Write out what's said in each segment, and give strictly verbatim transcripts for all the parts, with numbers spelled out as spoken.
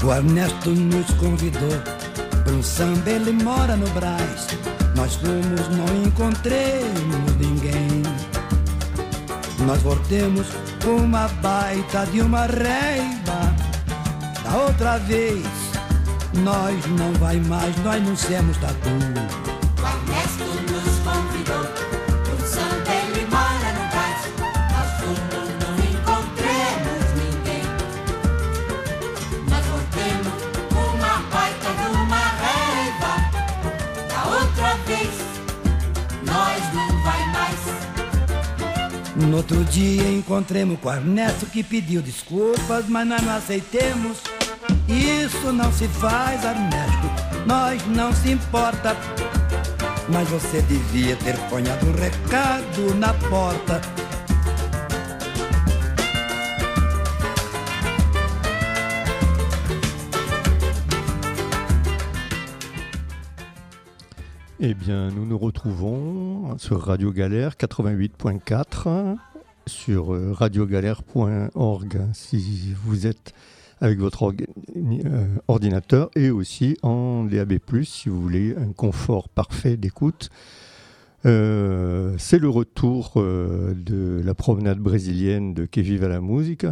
O Ernesto nos convidou para um samba, ele mora no Brás. Nós fomos, não encontremos ninguém. Nós voltemos com uma baita de uma reiva. Da outra vez, nós não vai mais, nós não somos tatu. O Ernesto nos convidou para um samba, ele mora no Brás. Nós fomos, não encontremos ninguém. Nós voltemos com uma baita de uma reiva. Da outra vez, nós não vai mais. No outro dia encontremos com o Ernesto que pediu desculpas, mas nós não aceitemos. Isso não se faz, Ernesto, nós não se importa. Mas você devia ter ponhado um recado na porta. Eh bien, nous nous retrouvons sur Radio Galère quatre-vingt-huit point quatre, sur radio galère point org si vous êtes avec votre orga- euh, ordinateur, et aussi en D A B plus, si vous voulez un confort parfait d'écoute. Euh, c'est le retour euh, de la promenade brésilienne de Que Viva la Música.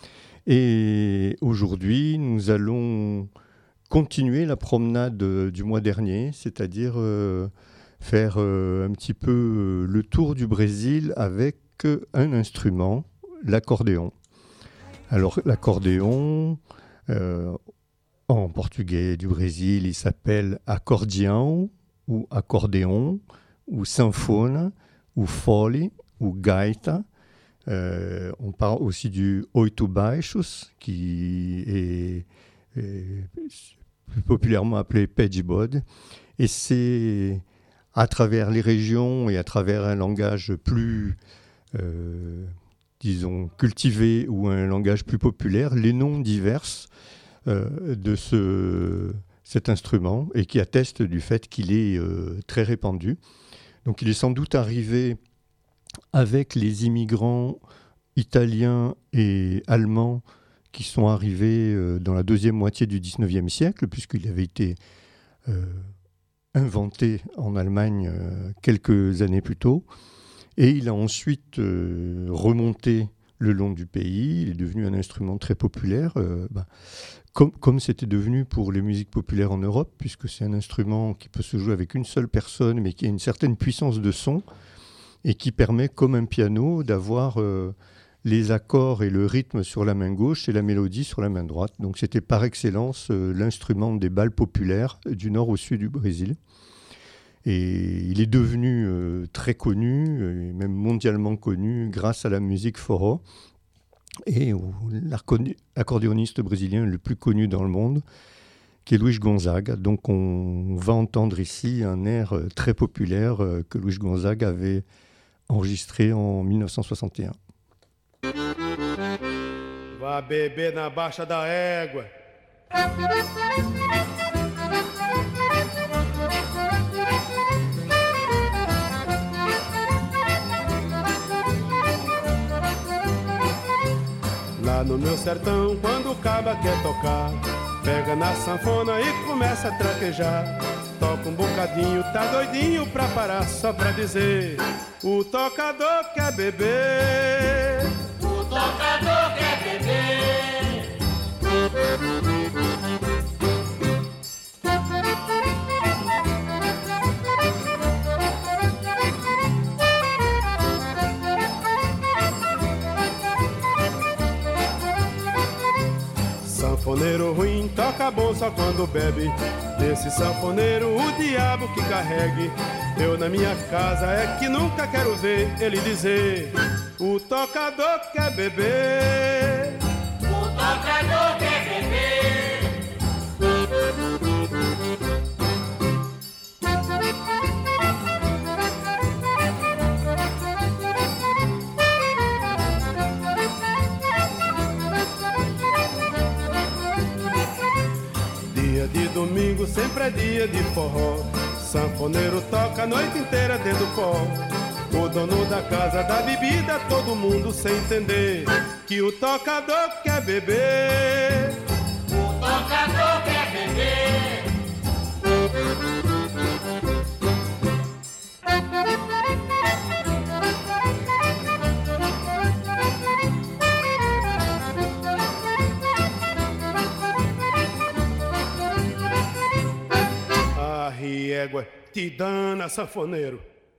Et aujourd'hui, nous allons continuer la promenade euh, du mois dernier, c'est-à-dire euh, faire euh, un petit peu euh, le tour du Brésil avec euh, un instrument, l'accordéon. Alors l'accordéon, euh, en portugais du Brésil, il s'appelle accordião ou accordéon ou sanfona ou fole ou gaita. Euh, on parle aussi du oito baixos qui est, est plus populairement appelé pé de bode. Et c'est à travers les régions et à travers un langage plus euh, disons, cultivé ou un langage plus populaire, les noms divers euh, de ce, cet instrument et qui attestent du fait qu'il est euh, très répandu. Donc il est sans doute arrivé avec les immigrants italiens et allemands qui sont arrivés euh, dans la deuxième moitié du dix-neuvième siècle, puisqu'il avait été euh, inventé en Allemagne euh, quelques années plus tôt. Et il a ensuite euh, remonté le long du pays. Il est devenu un instrument très populaire, euh, bah, comme, comme c'était devenu pour les musiques populaires en Europe, puisque c'est un instrument qui peut se jouer avec une seule personne, mais qui a une certaine puissance de son, et qui permet, comme un piano, d'avoir euh, les accords et le rythme sur la main gauche et la mélodie sur la main droite. Donc c'était par excellence euh, l'instrument des bals populaires du nord au sud du Brésil. Et il est devenu euh, très connu, et même mondialement connu, grâce à la musique forró et au, l'accordéoniste brésilien le plus connu dans le monde, qui est Luis Gonzaga. Donc on va entendre ici un air très populaire euh, que Luis Gonzaga avait enregistré en mille neuf cent soixante et un. Vá beber na baixa da égua. Lá no meu sertão, quando o caba quer tocar, pega na sanfona e começa a traquejar. Toca um bocadinho, tá doidinho pra parar, só pra dizer: o tocador quer beber. O tocador quer beber. Sanfoneiro ruim toca bom só quando bebe. Desse sanfoneiro o diabo que carregue. Eu na minha casa é que nunca quero ver ele dizer: o tocador quer beber. O tocador quer beber. Dia de domingo sempre é dia de forró. Sanfoneiro toca a noite inteira dentro do pó. O dono da casa da bebida, todo mundo sem entender que o tocador quer beber. O tocador Te dana, sanfoneiro.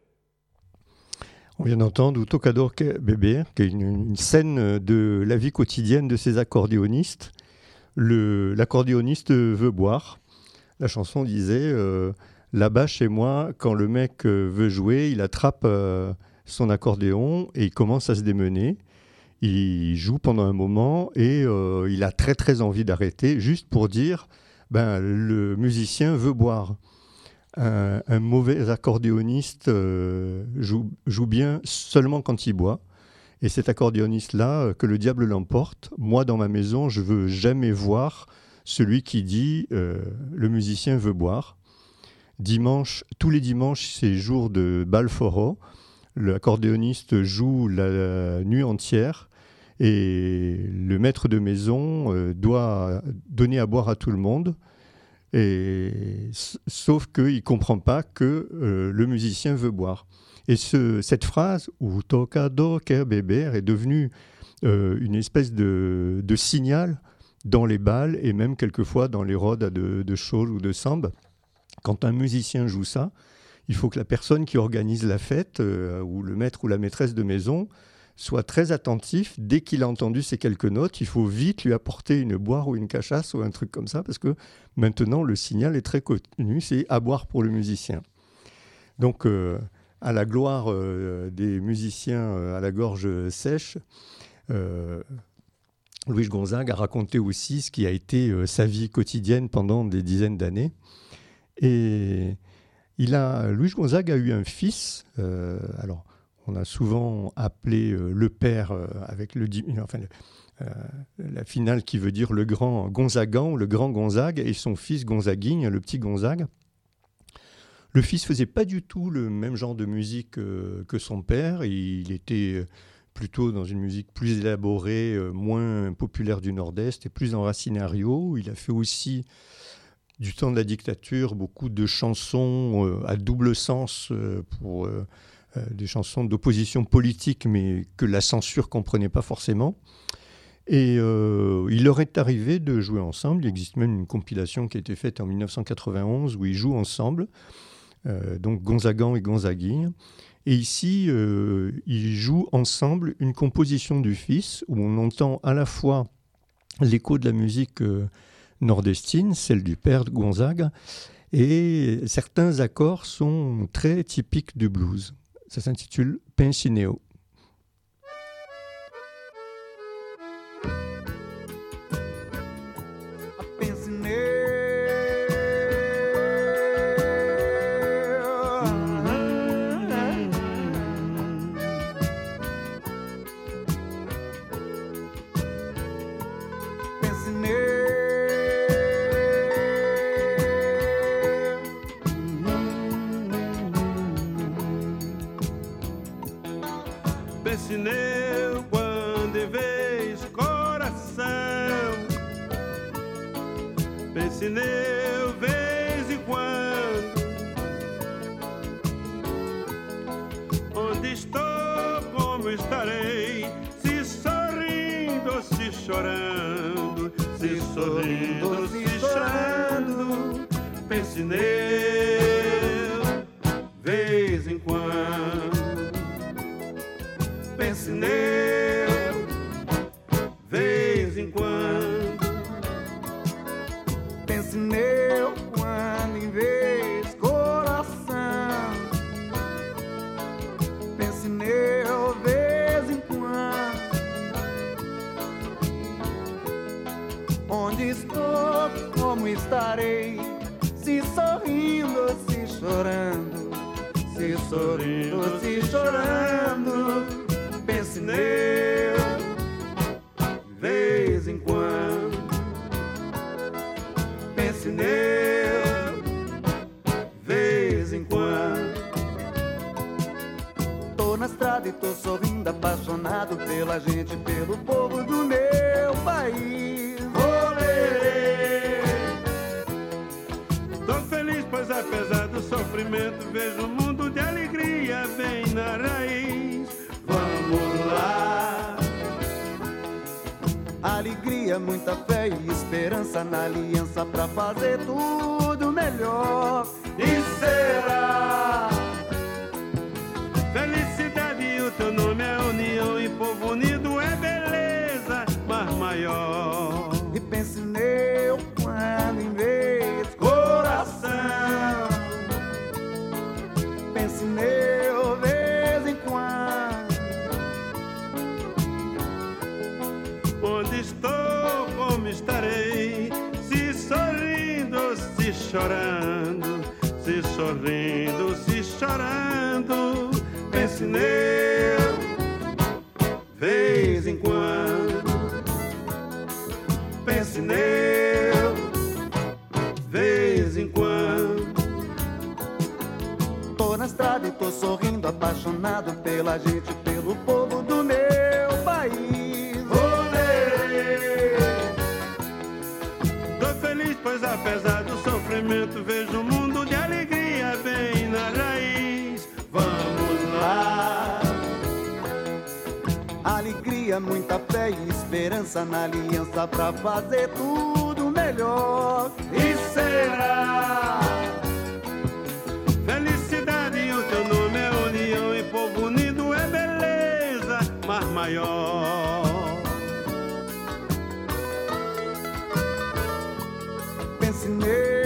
On vient d'entendre O Tocador Que Beber, qui est une, une scène de la vie quotidienne de ces accordéonistes. Le, l'accordéoniste veut boire. La chanson disait euh, là-bas chez moi, quand le mec veut jouer, il attrape euh, son accordéon et il commence à se démener. Il joue pendant un moment et euh, il a très très envie d'arrêter, juste pour dire ben, le musicien veut boire. Un, un mauvais accordéoniste euh, joue, joue bien seulement quand il boit. Et cet accordéoniste-là, euh, que le diable l'emporte, moi dans ma maison, je ne veux jamais voir celui qui dit euh, le musicien veut boire. Dimanche, tous les dimanches, c'est jour de Balforo. L'accordéoniste joue la, la nuit entière et le maître de maison euh, doit donner à boire à tout le monde. Et, sauf qu'il ne comprend pas que euh, le musicien veut boire. Et ce, cette phrase « O tocador quer beber » est devenue euh, une espèce de, de signal dans les bals et même quelquefois dans les rodes de, de chaule ou de samba. Quand un musicien joue ça, il faut que la personne qui organise la fête, euh, ou le maître ou la maîtresse de maison, soit très attentif. Dès qu'il a entendu ces quelques notes, il faut vite lui apporter une boire ou une cachasse ou un truc comme ça, parce que maintenant, le signal est très connu, c'est à boire pour le musicien. Donc, euh, à la gloire euh, des musiciens euh, à la gorge sèche, euh, Luis Gonzaga a raconté aussi ce qui a été euh, sa vie quotidienne pendant des dizaines d'années. Et il a, Luis Gonzaga a eu un fils, euh, alors, on a souvent appelé euh, le père euh, avec le, enfin, le, euh, la finale qui veut dire le grand Gonzagan, le grand Gonzague, et son fils Gonzaguigne, le petit Gonzague. Le fils ne faisait pas du tout le même genre de musique euh, que son père. Il était plutôt dans une musique plus élaborée, euh, moins populaire du Nord-Est et plus en racinario. Il a fait aussi, du temps de la dictature, beaucoup de chansons euh, à double sens euh, pour... Euh, Euh, des chansons d'opposition politique, mais que la censure ne comprenait pas forcément. Et euh, il leur est arrivé de jouer ensemble. Il existe même une compilation qui a été faite en dix-neuf cent quatre-vingt-onze où ils jouent ensemble, euh, donc Gonzagan et Gonzaguigne. Et ici, euh, ils jouent ensemble une composition du fils, où on entend à la fois l'écho de la musique euh, nordestine, celle du père de Gonzague, et certains accords sont très typiques du blues. Ça s'intitule Pensineo. Pensineu quando vês coração, pensineu vez em quando, onde estou, como estarei, se sorrindo, se chorando, se sorrindo, se chorando, pensineu vez em quando. Pensineu, vez em quando. Pensineu, quando em vez coração. Pensineu, vez em quando. Onde estou, como estarei, se sorrindo, se chorando, se sorrindo, se chorando. Pensineu, vez em quando. Pensineu, vez em quando. Tô na estrada e tô sorrindo, apaixonado pela gente, pelo povo do meu país. Olê, tô feliz pois apesar do sofrimento vejo um mundo de alegria bem na raiz. Vamos lá. Alegria, muita fé e esperança na aliança pra fazer tudo melhor. E será felicidade e o teu nome é união, e povo unido é beleza, mar maior. E pense nele quando em vez coração, pense nele vez em quando. Onde estou, como estarei, se sorrindo ou se chorando, se sorrindo, se chorando. Pense nele, vez em quando. Pense nele, vez em quando. Tô na estrada e tô sorrindo, apaixonado pela gente, pelo povo do meu país. Olê! Tô feliz, pois apesar do sofrimento vejo um mundo de alegria bem na raiz. Vamos lá. Alegria, muita fé e esperança na aliança pra fazer tudo melhor. E será felicidade e o teu nome é união, e povo unido é beleza, mar maior. Pense nele.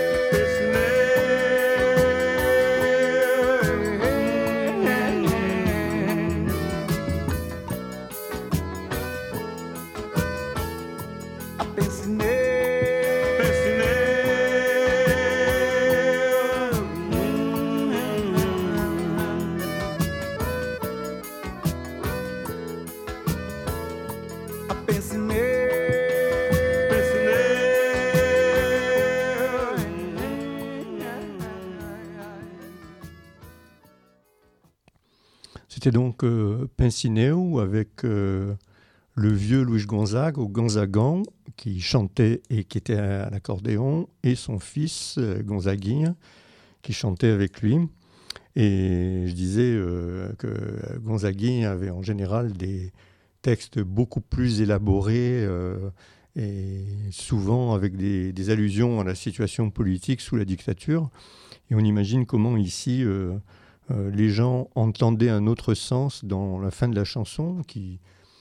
C'était donc euh, Pincineu avec euh, le vieux Luis Gonzaga, ou Gonzagan, qui chantait et qui était à l'accordéon, et son fils euh, Gonzaguinha, qui chantait avec lui. Et je disais euh, que Gonzaguinha avait en général des textes beaucoup plus élaborés euh, et souvent avec des, des allusions à la situation politique sous la dictature. Et on imagine comment ici... Euh, Euh, les gens entendaient un autre sens dans la fin de la chanson qui,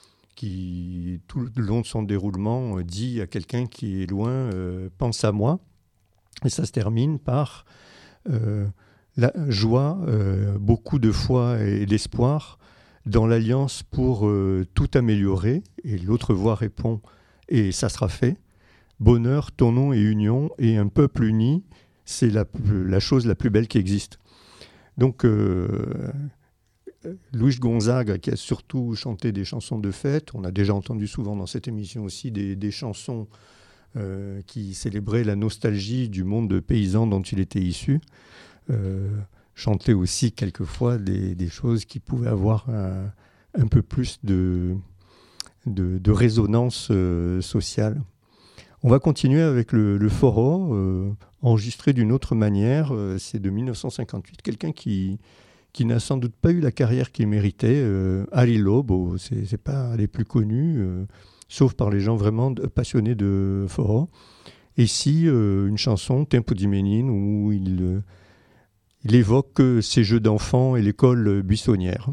qui tout le long de son déroulement, euh, dit à quelqu'un qui est loin euh, « pense à moi ». Et ça se termine par euh, la joie, euh, beaucoup de foi et d'espoir dans l'alliance pour euh, tout améliorer. Et l'autre voix répond « et ça sera fait ». Bonheur, ton nom et union, et un peuple uni, c'est la, la chose la plus belle qui existe. Donc, euh, Luis Gonzaga, qui a surtout chanté des chansons de fête, on a déjà entendu souvent dans cette émission aussi des, des chansons euh, qui célébraient la nostalgie du monde paysan dont il était issu, euh, chantait aussi quelquefois des, des choses qui pouvaient avoir un, un peu plus de, de, de résonance euh, sociale. On va continuer avec le, le forró, euh, enregistré d'une autre manière, euh, c'est de mille neuf cent cinquante-huit, quelqu'un qui, qui n'a sans doute pas eu la carrière qu'il méritait, euh, Ari Lobo, c'est, c'est pas les plus connus, euh, sauf par les gens vraiment de, passionnés de forró. Et ici, euh, une chanson, Tempo de Menino, où il, euh, il évoque ses jeux d'enfants et l'école buissonnière.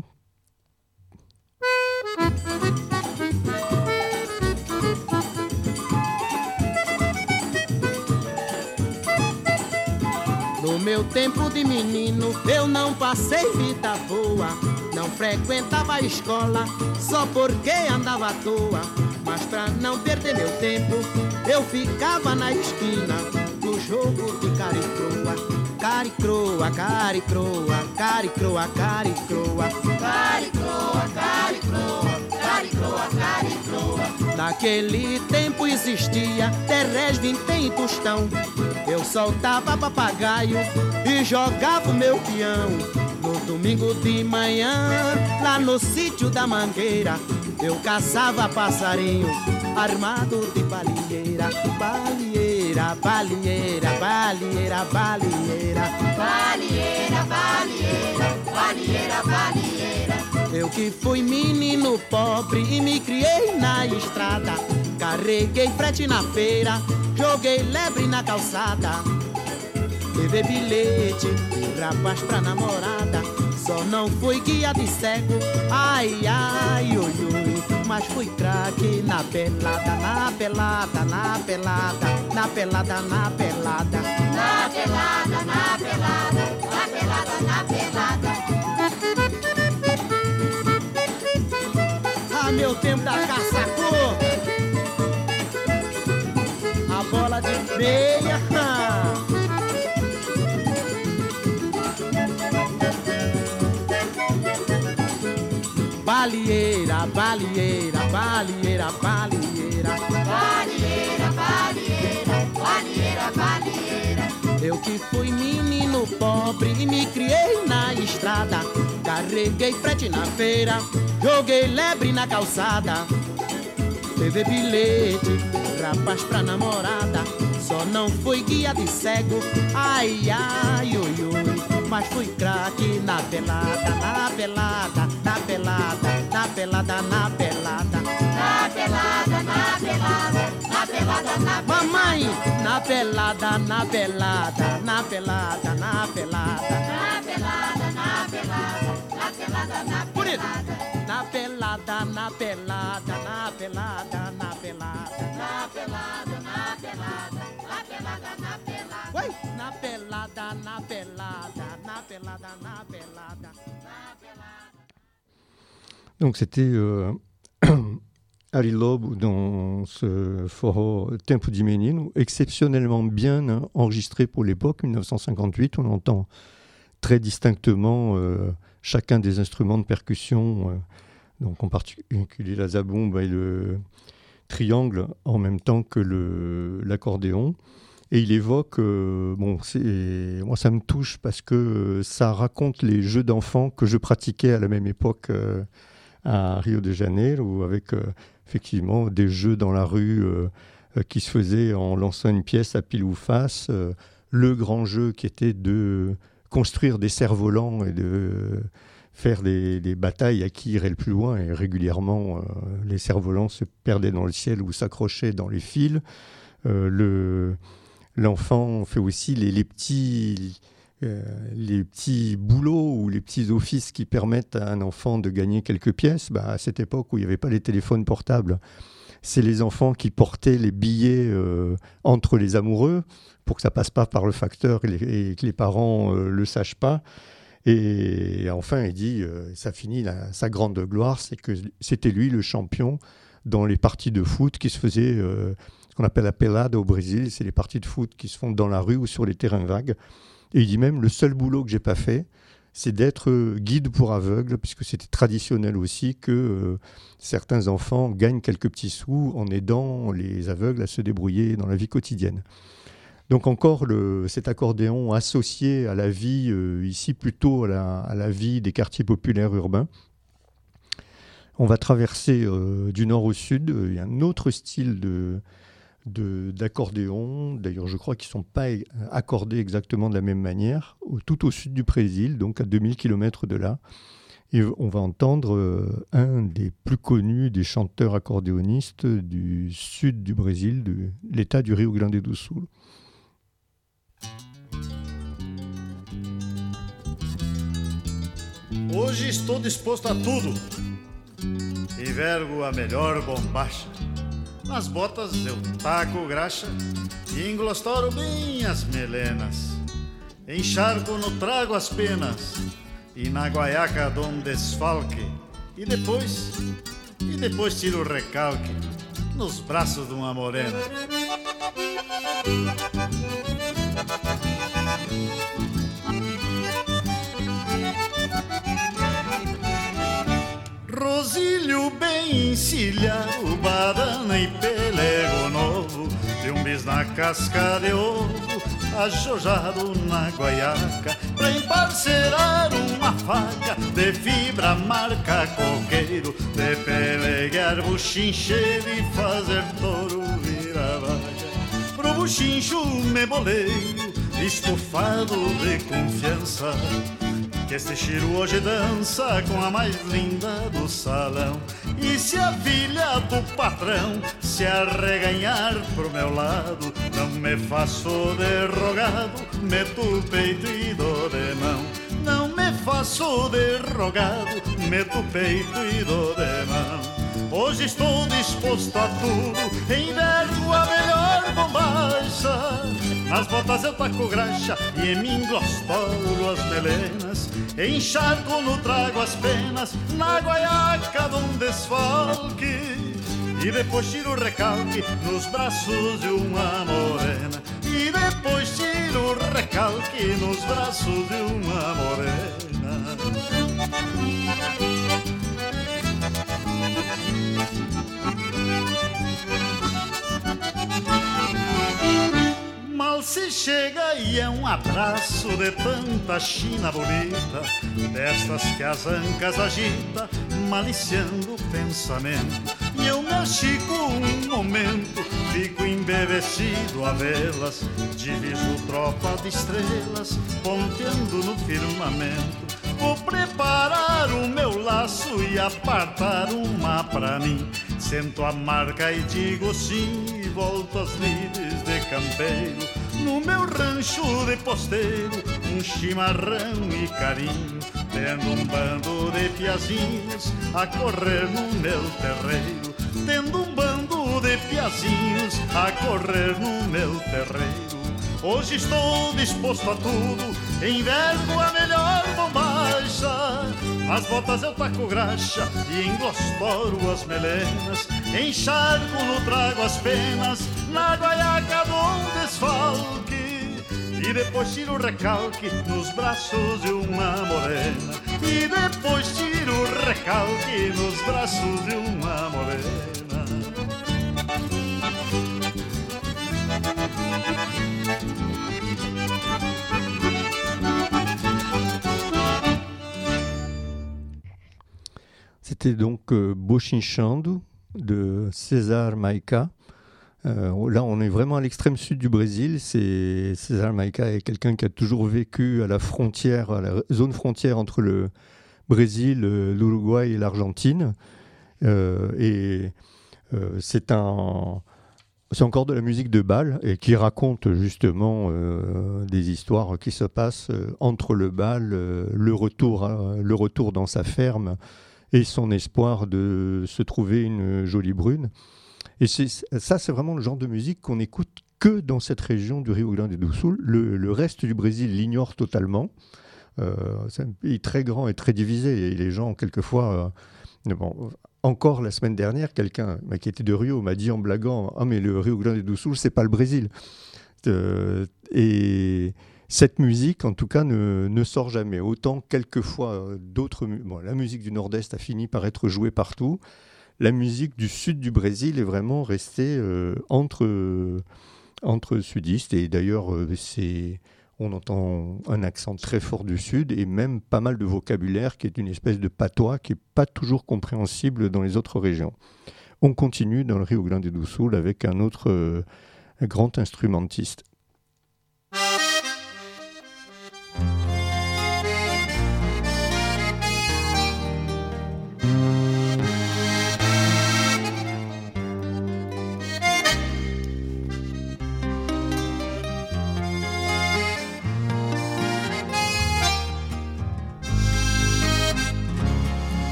No meu tempo de menino, eu não passei vida boa. Não frequentava a escola, só porque andava à toa. Mas pra não perder meu tempo, eu ficava na esquina do jogo de caricroa. Caricroa, caricroa, caricroa, caricroa. Caricroa, caricroa, caricroa, caricroa. Naquele tempo existia terrés, vintém e tostão. Eu soltava papagaio e jogava o meu peão. No domingo de manhã, Lá no sítio da Mangueira eu caçava passarinho armado de baleeira. Baleeira, baleeira, baleeira, baleeira. Balieira, balieira, balieira, balieira. Eu que fui menino pobre e me criei na estrada, carreguei frete na feira, joguei lebre na calçada, levei bilhete, rapaz pra namorada. Só não fui guia de cego, ai, ai, oi, oi. Mas fui craque na pelada, na pelada, na pelada, na pelada, na pelada. Na pelada, na pelada, na pelada, na pelada. Ah, meu tempo da caça-cor, a bola de meia. Balieira, balieira, balieira, balieira. Balieira, balieira, balieira, balieira. Eu que fui menino pobre e me criei na estrada, carreguei frete na feira, joguei lebre na calçada, levei bilhete, rapaz pra namorada. Só não fui guia de cego, ai, ai, oi, oi. Mas fui craque na pelada, na pelada, na pelada, na pelada, na pelada. Na pelada, na pelada, na pelada, na pelada. Mamãe, na pelada, na pelada, na pelada, na pelada. Na pelada, na pelada, na pelada, na Bonito. pelada. Na pelada, na pelada, na pelada, na pelada. Na pelada, na pelada, na pelada, na pelada. Ué, na pelada, na pelada, na pelada, na pelada. Donc c'était euh, Ali Lobo dans ce forró Tempo de Menino, exceptionnellement bien enregistré pour l'époque, dix-neuf cent cinquante-huit. On entend très distinctement euh, chacun des instruments de percussion, euh, donc en particulier la zabumba et le triangle, en même temps que le, l'accordéon. Et il évoque, euh, bon, c'est, moi ça me touche parce que ça raconte les jeux d'enfants que je pratiquais à la même époque euh, à Rio de Janeiro, avec euh, effectivement des jeux dans la rue euh, euh, qui se faisaient en lançant une pièce à pile ou face. Euh, le grand jeu qui était de construire des cerfs-volants et de faire des, des batailles à qui irait le plus loin. Et régulièrement, euh, les cerfs-volants se perdaient dans le ciel ou s'accrochaient dans les fils. Euh, le... L'enfant fait aussi les, les, petits, euh, les petits boulots ou les petits offices qui permettent à un enfant de gagner quelques pièces. Bah, à cette époque où il n'y avait pas les téléphones portables, c'est les enfants qui portaient les billets euh, entre les amoureux pour que ça ne passe pas par le facteur et, les, et que les parents ne euh, le sachent pas. Et enfin, il dit, euh, ça finit la, sa grande gloire, c'est que c'était lui le champion dans les parties de foot qui se faisaient... Euh, qu'on appelle la pelada au Brésil, c'est les parties de foot qui se font dans la rue ou sur les terrains vagues. Et il dit même, le seul boulot que j'ai pas fait, c'est d'être guide pour aveugles, puisque c'était traditionnel aussi que euh, certains enfants gagnent quelques petits sous en aidant les aveugles à se débrouiller dans la vie quotidienne. Donc encore le, cet accordéon associé à la vie, euh, ici plutôt à la, à la vie des quartiers populaires urbains. On va traverser euh, du nord au sud, il y a un autre style de... De, d'accordéon, d'ailleurs je crois qu'ils ne sont pas accordés exactement de la même manière, tout au sud du Brésil, donc à deux mille kilomètres de là. Et on va entendre euh, un des plus connus des chanteurs accordéonistes du sud du Brésil, de l'état du Rio Grande do Sul. Hoje estou disposto a tudo e vergo a melhor bombacha. Nas botas eu taco graxa e englostoro bem as melenas. Encharco no trago as penas e na guaiaca dou um desfalque. E depois, e depois tiro o recalque nos braços de uma morena. Rosilho bem encilhado, badana e pelego novo, de um bis na casca de ovo, ajojado na guaiaca, pra emparcerar uma faca de fibra marca coqueiro, de peleguear buchincheiro e fazer touro virar vaga. Pro buchincho me boleio, estufado de confiança, que este Chiru hoje dança com a mais linda do salão. E se a filha do patrão se arreganhar pro meu lado, não me faço de rogado, meto o peito e dou de mão. Não me faço de rogado, meto o peito e dou de mão. Hoje estou disposto a tudo, envergo a melhor bombacha. Nas botas eu taco graxa e em mim glostoro as melenas. Encharco no trago as penas, na guaiaca de um desfalque. E depois tiro o recalque nos braços de uma morena. E depois tiro o recalque nos braços de uma morena. Mal se chega e é um abraço de tanta china bonita, destas que as ancas agita, maliciando o pensamento. E eu me achico um momento, fico embevecido a vê-las, diviso tropa de estrelas, ponteando no firmamento. Vou preparar o meu laço e apartar uma pra mim. Sento a marca e digo sim, e volto às lides de campeiro. No meu rancho de posteiro, um chimarrão e carinho, tendo um bando de piazinhos a correr no meu terreiro. Tendo um bando de piazinhos a correr no meu terreiro. Hoje estou disposto a tudo, envergo a melhor bombacha. Nas botas eu taco graxa e englostoro as melenas. Encharco no trago as penas, na guaiaca do desfalque. E depois tiro o recalque nos braços de uma morena. E depois tiro o recalque nos braços de uma morena. C'était donc euh, Bochinchando de César Maica. Euh, là, on est vraiment à l'extrême sud du Brésil. C'est, César Maica est quelqu'un qui a toujours vécu à la frontière, à la zone frontière entre le Brésil, l'Uruguay et l'Argentine. Euh, et euh, c'est un... C'est encore de la musique de bal et qui raconte justement euh, des histoires qui se passent euh, entre le bal, euh, le, retour, euh, le retour dans sa ferme et son espoir de se trouver une jolie brune. Et c'est, ça, c'est vraiment le genre de musique qu'on écoute que dans cette région du Rio Grande do Sul. Le, le reste du Brésil l'ignore totalement. Euh, c'est un pays très grand et très divisé. Et les gens, quelquefois... Euh, bon, encore la semaine dernière, quelqu'un qui était de Rio m'a dit en blaguant « Ah, mais le Rio Grande do Sul, c'est pas le Brésil euh, ». Et cette musique, en tout cas, ne, ne sort jamais. Autant, quelquefois, d'autres... Bon, la musique du Nord-Est a fini par être jouée partout. La musique du sud du Brésil est vraiment restée euh, entre, entre sudistes. Et d'ailleurs, euh, c'est... On entend un accent très fort du sud et même pas mal de vocabulaire qui est une espèce de patois qui n'est pas toujours compréhensible dans les autres régions. On continue dans le Rio Grande do Sul avec un autre euh, grand instrumentiste.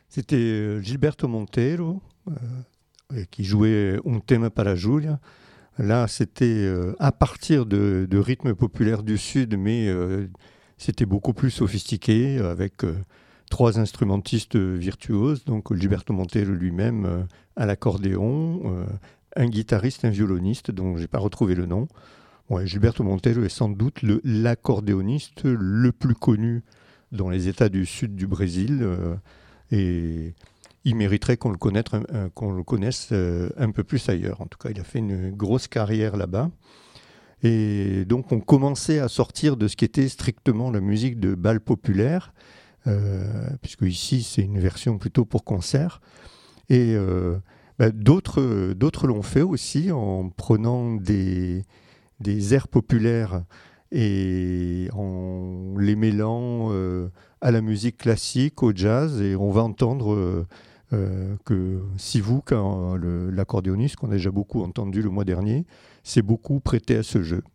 C'était euh, Gilberto Monteiro euh, qui jouait Un tema para Julia. Là, c'était euh, à partir de, de rythmes populaires du Sud, mais euh, c'était beaucoup plus sophistiqué, avec euh, trois instrumentistes virtuoses, donc Gilberto Monteiro lui-même euh, à l'accordéon, euh, un guitariste, un violoniste, dont je n'ai pas retrouvé le nom. Ouais, Gilberto Monteiro est sans doute le, l'accordéoniste le plus connu dans les États du sud du Brésil, euh, et il mériterait qu'on le connaisse, un, qu'on le connaisse euh, un peu plus ailleurs. En tout cas, il a fait une grosse carrière là-bas. Et donc, on commençait à sortir de ce qui était strictement la musique de bal populaire, euh, puisque ici, c'est une version plutôt pour concert. Et euh, bah, d'autres, d'autres l'ont fait aussi en prenant des, des airs populaires et en les mêlant euh, à la musique classique, au jazz. Et on va entendre euh, euh, que Sivuk, hein, le, l'accordéoniste qu'on a déjà beaucoup entendu le mois dernier, s'est beaucoup prêté à ce jeu.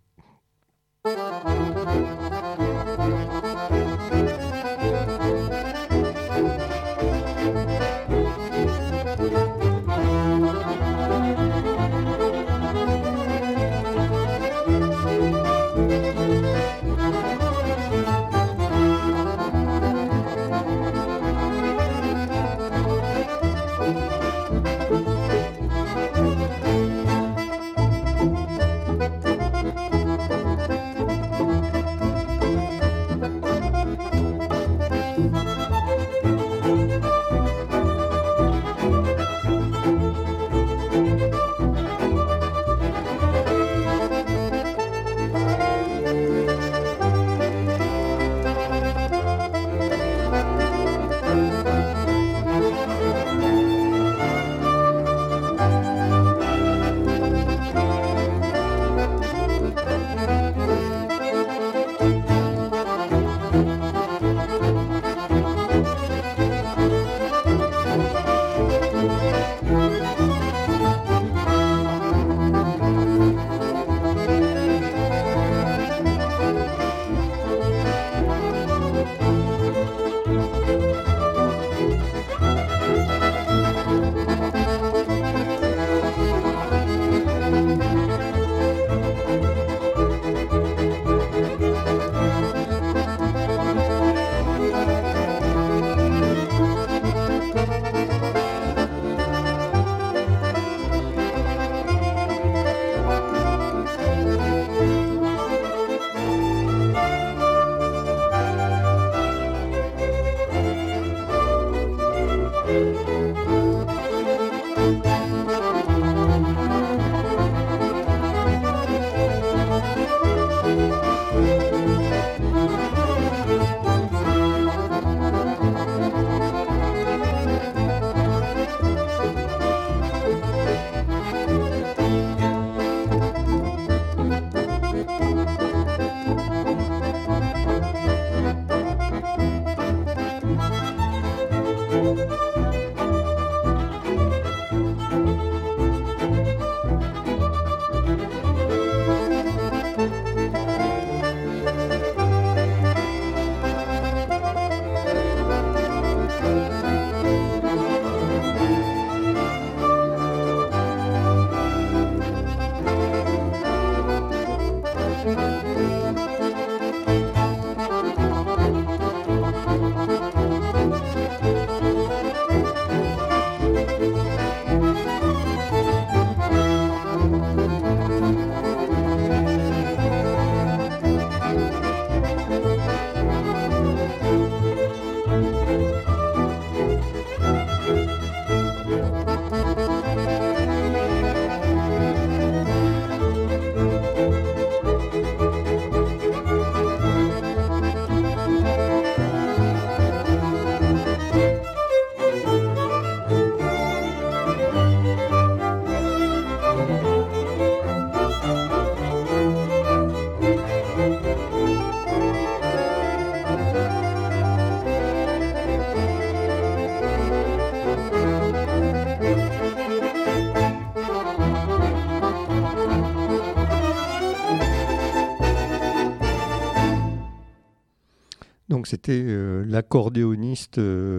Donc c'était euh, l'accordéoniste euh,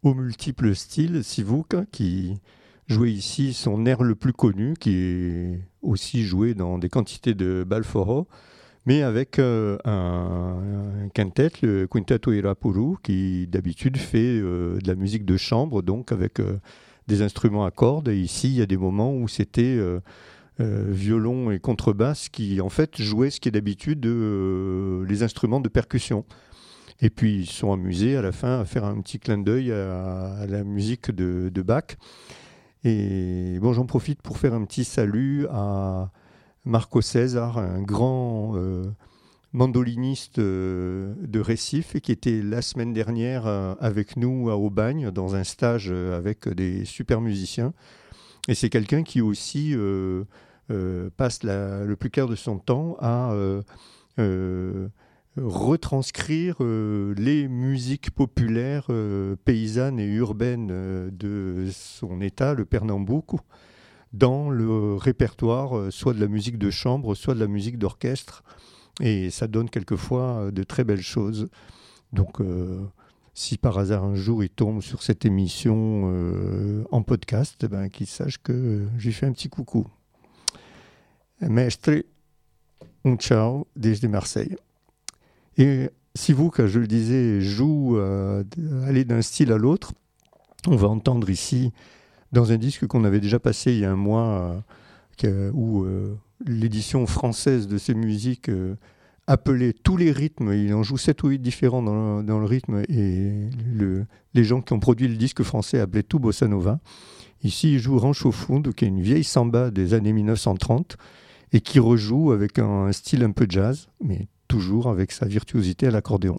aux multiples styles, Sivuk, qui jouait ici son air le plus connu, qui est aussi joué dans des quantités de Balforo, mais avec euh, un, un quintet, le Quinteto Irapuru, qui d'habitude fait euh, de la musique de chambre, donc avec euh, des instruments à cordes. Et ici, il y a des moments où c'était euh, euh, violon et contrebasse qui, en fait, jouaient ce qui est d'habitude euh, les instruments de percussion. Et puis, ils se sont amusés à la fin à faire un petit clin d'œil à, à la musique de, de Bach. Et bon, j'en profite pour faire un petit salut à Marco César, un grand euh, mandoliniste euh, de Recife, qui était la semaine dernière euh, avec nous à Aubagne dans un stage euh, avec des super musiciens. Et c'est quelqu'un qui aussi euh, euh, passe la, le plus clair de son temps à euh, euh, retranscrire euh, les musiques populaires euh, paysannes et urbaines euh, de son état, le Pernambouc, dans le répertoire, euh, soit de la musique de chambre, soit de la musique d'orchestre. Et ça donne quelquefois euh, de très belles choses. Donc, euh, si par hasard un jour il tombe sur cette émission euh, en podcast, eh ben, qu'il sache que euh, j'ai fait un petit coucou. Mestre, un ciao desde Marseille. Et Sivuk, je le disais, joue euh, aller d'un style à l'autre. On va entendre ici, dans un disque qu'on avait déjà passé il y a un mois, euh, où euh, l'édition française de ces musiques euh, appelait tous les rythmes. Il en joue sept ou huit différents dans le, dans le rythme, et le, les gens qui ont produit le disque français appelaient tout bossa nova. Ici, il joue Rancho Fundo, qui est une vieille samba des années mille neuf cent trente, et qui rejoue avec un, un style un peu jazz, mais toujours avec sa virtuosité à l'accordéon.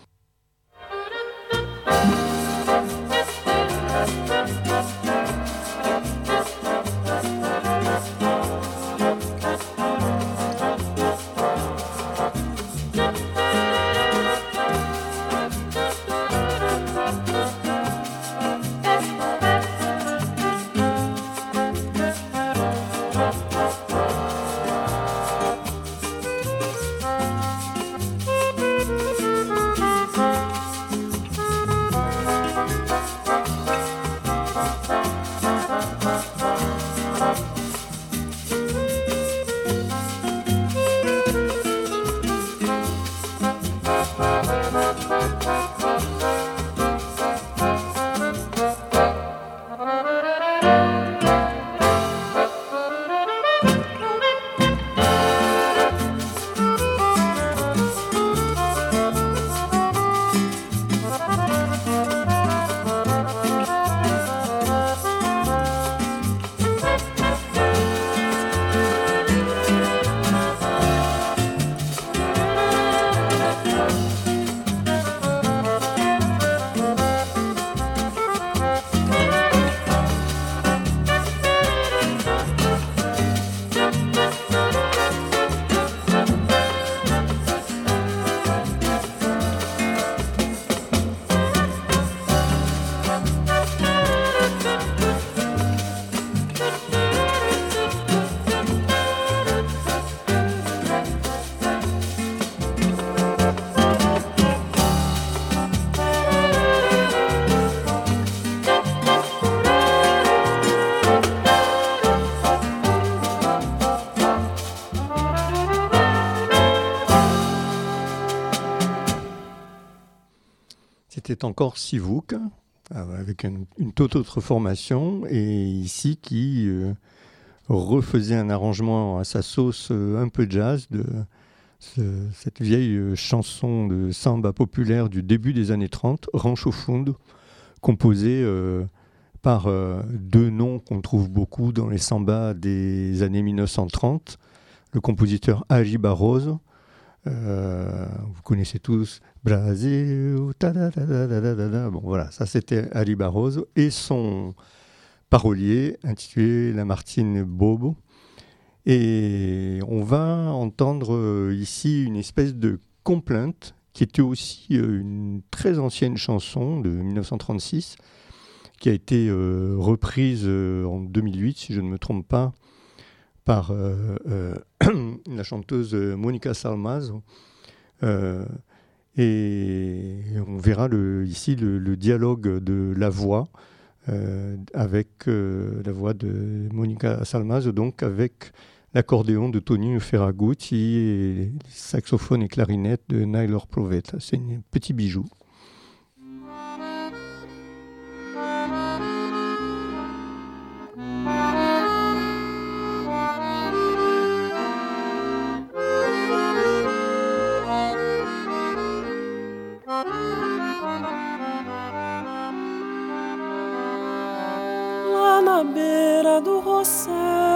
C'était encore Sivuk, avec une, une toute autre formation, et ici qui euh, refaisait un arrangement à sa sauce euh, un peu jazz de ce, cette vieille euh, chanson de samba populaire du début des années trente, Rancho Fundo, composée euh, par euh, deux noms qu'on trouve beaucoup dans les sambas des années mille neuf cent trente, le compositeur Ari Barroso. Euh, vous connaissez tous Brasil, ta da da da da da da. Bon voilà, ça c'était Ari Barroso et son parolier intitulé Lamartine Bobo. Et on va entendre ici une espèce de complainte qui était aussi une très ancienne chanson de mille neuf cent trente-six qui a été euh, reprise euh, en deux mille huit, si je ne me trompe pas, par euh, euh, la chanteuse Monica Salmazo. Euh, Et on verra le, ici le, le dialogue de la voix euh, avec euh, la voix de Monica Salmazo, donc avec l'accordéon de Tonino Ferragutti et les saxophones et clarinettes de Nailor Provetta. C'est un petit bijou. Lá na beira do roçado,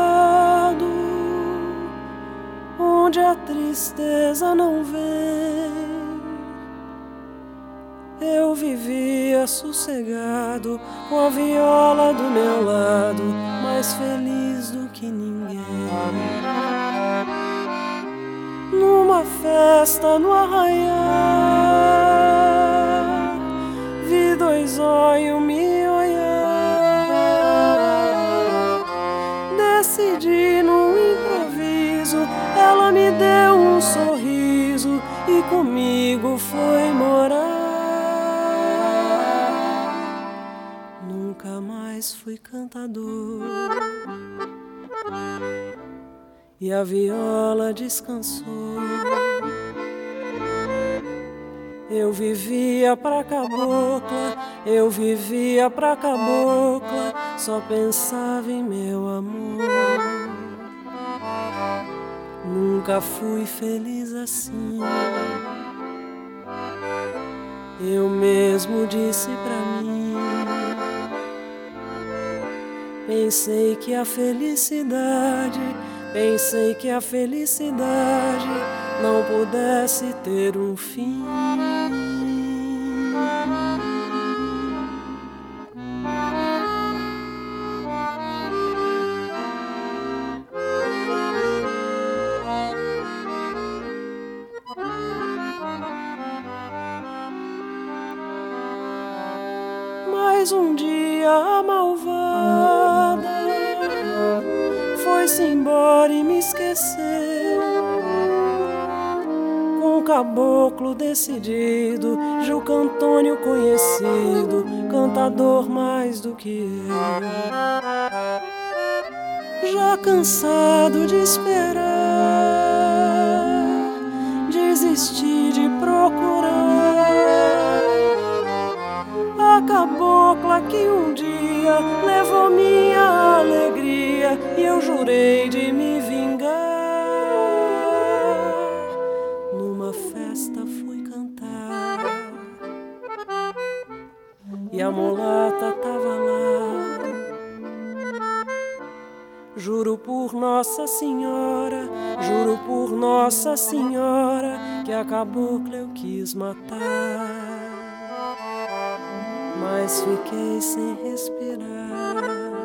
onde a tristeza não vem, eu vivia sossegado, com a viola do meu lado, mais feliz do que ninguém. Numa festa no arraiar, vi dois olhos me olhar. Decidi num improviso, ela me deu um sorriso e comigo foi morar. Nunca mais fui cantador e a viola descansou. Eu vivia pra cabocla, eu vivia pra cabocla, só pensava em meu amor. Nunca fui feliz assim. Eu mesmo disse pra mim, pensei que a felicidade, pensei que a felicidade não pudesse ter um fim. Mas um dia a malvada foi-se embora e me esqueceu. Com um caboclo decidido, Juca Antônio conhecido, cantador mais do que eu. Já cansado de esperar, desisti de procurar a cabocla que um dia levou minha alegria e eu jurei de me vingar. Numa festa fui cantar e a mulata tava lá. Juro por Nossa Senhora, juro por Nossa Senhora, que a cabocla eu quis matar. Mas fiquei sem respirar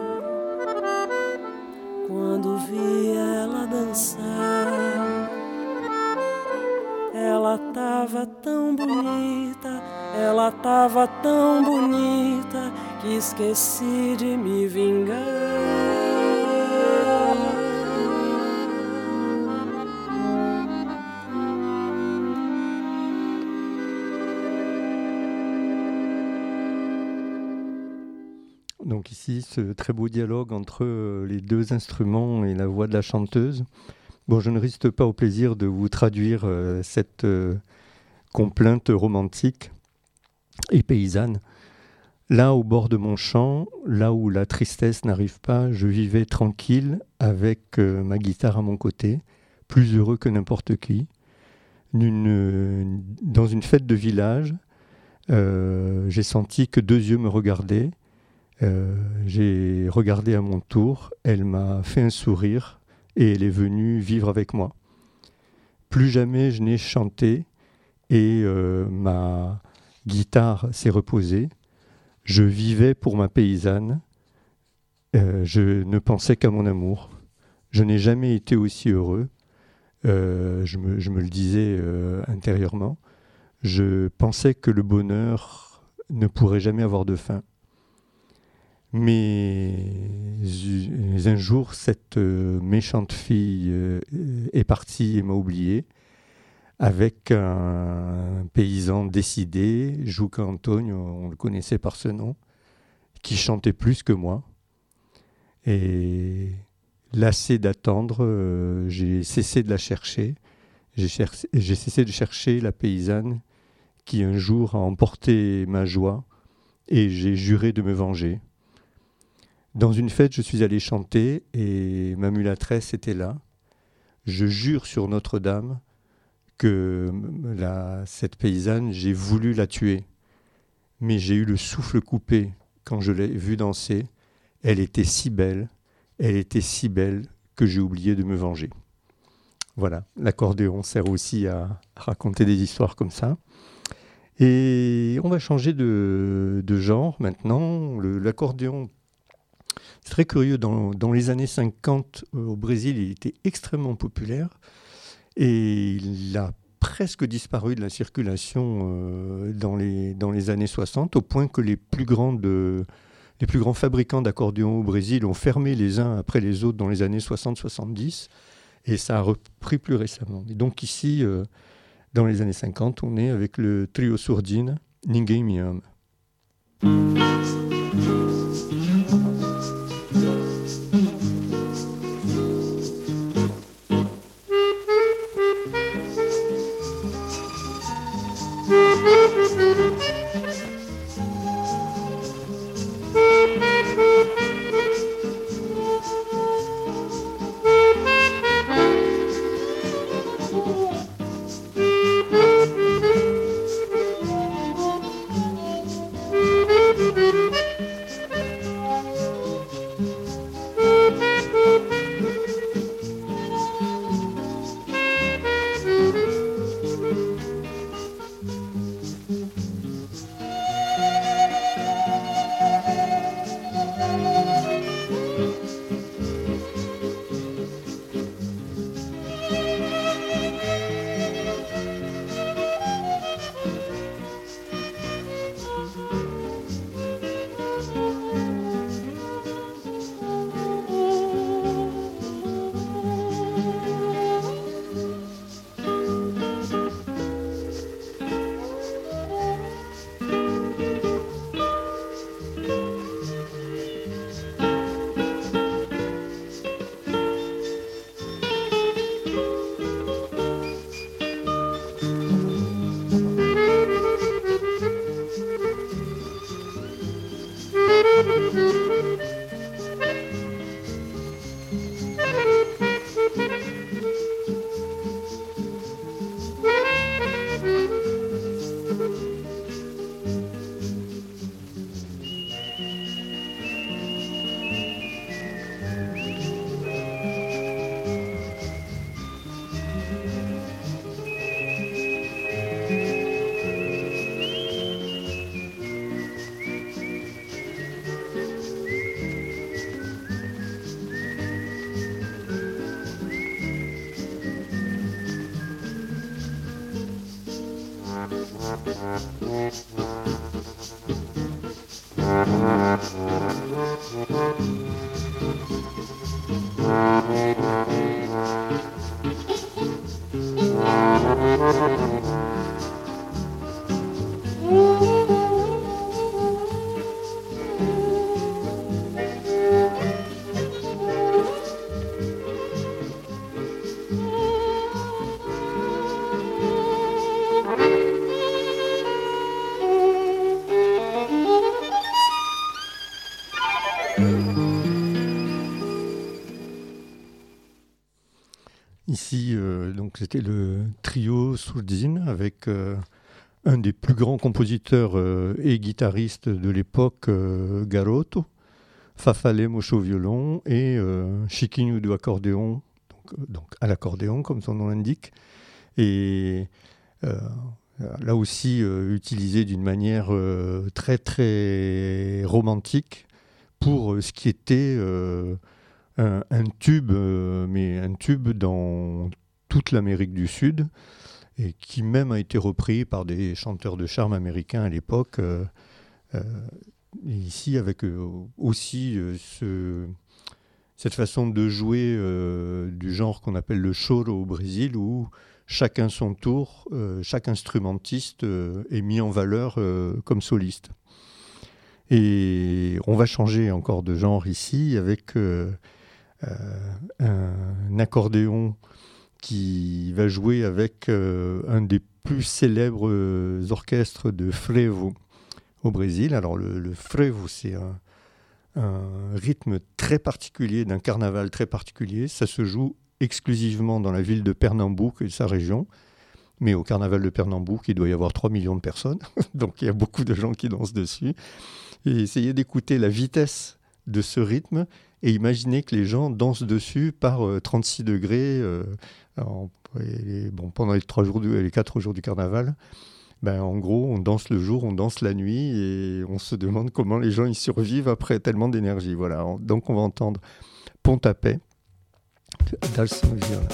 quando vi ela dançar. Ela tava tão bonita, ela tava tão bonita, que esqueci de me vingar. Donc ici, ce très beau dialogue entre les deux instruments et la voix de la chanteuse. Bon, je ne résiste pas au plaisir de vous traduire euh, cette euh, complainte romantique et paysanne. Là, au bord de mon champ, là où la tristesse n'arrive pas, je vivais tranquille avec euh, ma guitare à mon côté, plus heureux que n'importe qui. Une, euh, dans une fête de village, euh, j'ai senti que deux yeux me regardaient. Euh, j'ai regardé à mon tour, elle m'a fait un sourire et elle est venue vivre avec moi. Plus jamais je n'ai chanté et euh, ma guitare s'est reposée. Je vivais pour ma paysanne, euh, je ne pensais qu'à mon amour. Je n'ai jamais été aussi heureux, euh, je, me, je me le disais euh, intérieurement. Je pensais que le bonheur ne pourrait jamais avoir de fin. Mais un jour, cette euh, méchante fille euh, est partie et m'a oublié. avec un paysan décidé, Juca Antonio, on le connaissait par ce nom, qui chantait plus que moi. Et lassé d'attendre, euh, j'ai cessé de la chercher. J'ai, cher- j'ai cessé de chercher la paysanne qui un jour a emporté ma joie et j'ai juré de me venger. Dans une fête, je suis allé chanter et ma mulâtresse était là. Je jure sur Notre-Dame que la, cette paysanne, j'ai voulu la tuer. Mais j'ai eu le souffle coupé quand je l'ai vue danser. Elle était si belle, elle était si belle que j'ai oublié de me venger. Voilà, l'accordéon sert aussi à raconter des histoires comme ça. Et on va changer de, de genre maintenant. Le, l'accordéon, c'est très curieux, dans, dans les années cinquante, euh, au Brésil, il était extrêmement populaire et il a presque disparu de la circulation euh, dans, les, dans les années soixante, au point que les plus, grandes, euh, les plus grands fabricants d'accordéons au Brésil ont fermé les uns après les autres dans les années soixante soixante-dix, et ça a repris plus récemment. Et donc ici, euh, dans les années cinquante, on est avec le trio Surdine, Ninguém Me Ama. Ici, euh, donc, c'était le trio Surdine avec euh, un des plus grands compositeurs euh, et guitaristes de l'époque, euh, Garoto, Fafá Lemos au violon et euh, Chiquinho do accordéon, donc, euh, donc à l'accordéon comme son nom l'indique, et euh, là aussi euh, utilisé d'une manière euh, très très romantique pour euh, ce qui était euh, un, un tube, euh, mais un tube dans toute l'Amérique du Sud, et qui même a été repris par des chanteurs de charme américains à l'époque. Euh, euh, ici, avec euh, aussi euh, ce, cette façon de jouer euh, du genre qu'on appelle le choro au Brésil, où chacun son tour, euh, chaque instrumentiste euh, est mis en valeur euh, comme soliste. Et on va changer encore de genre ici avec euh, euh, un accordéon qui va jouer avec euh, un des plus célèbres euh, orchestres de frevo au Brésil. Alors le, le frevo, c'est un, un rythme très particulier, d'un carnaval très particulier. Ça se joue exclusivement dans la ville de Pernambuco et sa région. Mais au carnaval de Pernambuco, il doit y avoir trois millions de personnes. Donc il y a beaucoup de gens qui dansent dessus. Et essayez d'écouter la vitesse de ce rythme et imaginez que les gens dansent dessus par euh, trente-six degrés euh, en, et, bon, pendant les, trois jours du, les quatre jours du carnaval. Ben, en gros, on danse le jour, on danse la nuit et on se demande comment les gens y survivent après tellement d'énergie. Voilà. Donc on va entendre Pontapé d'Alson Viola.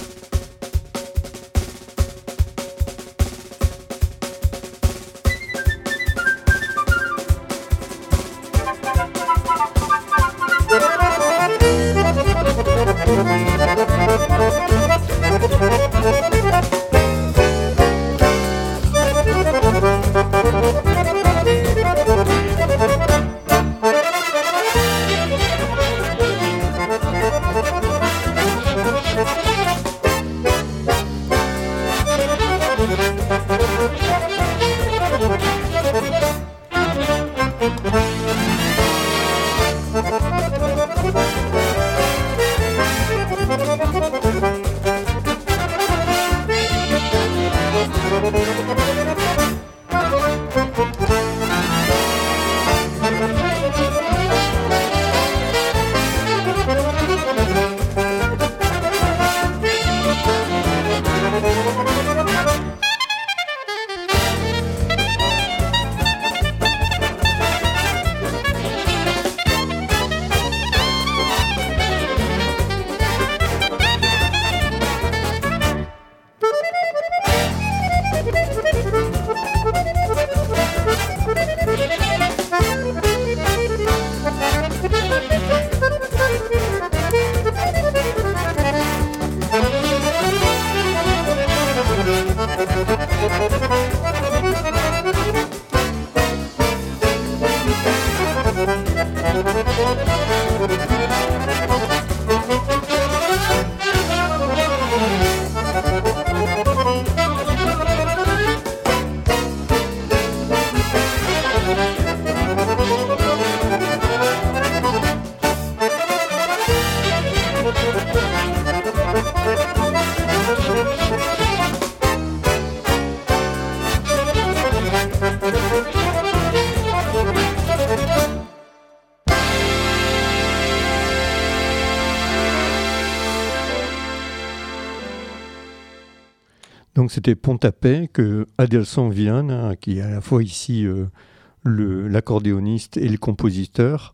Donc c'était Pontapé que Adelson Viana, qui est à la fois ici euh, le, l'accordéoniste et le compositeur,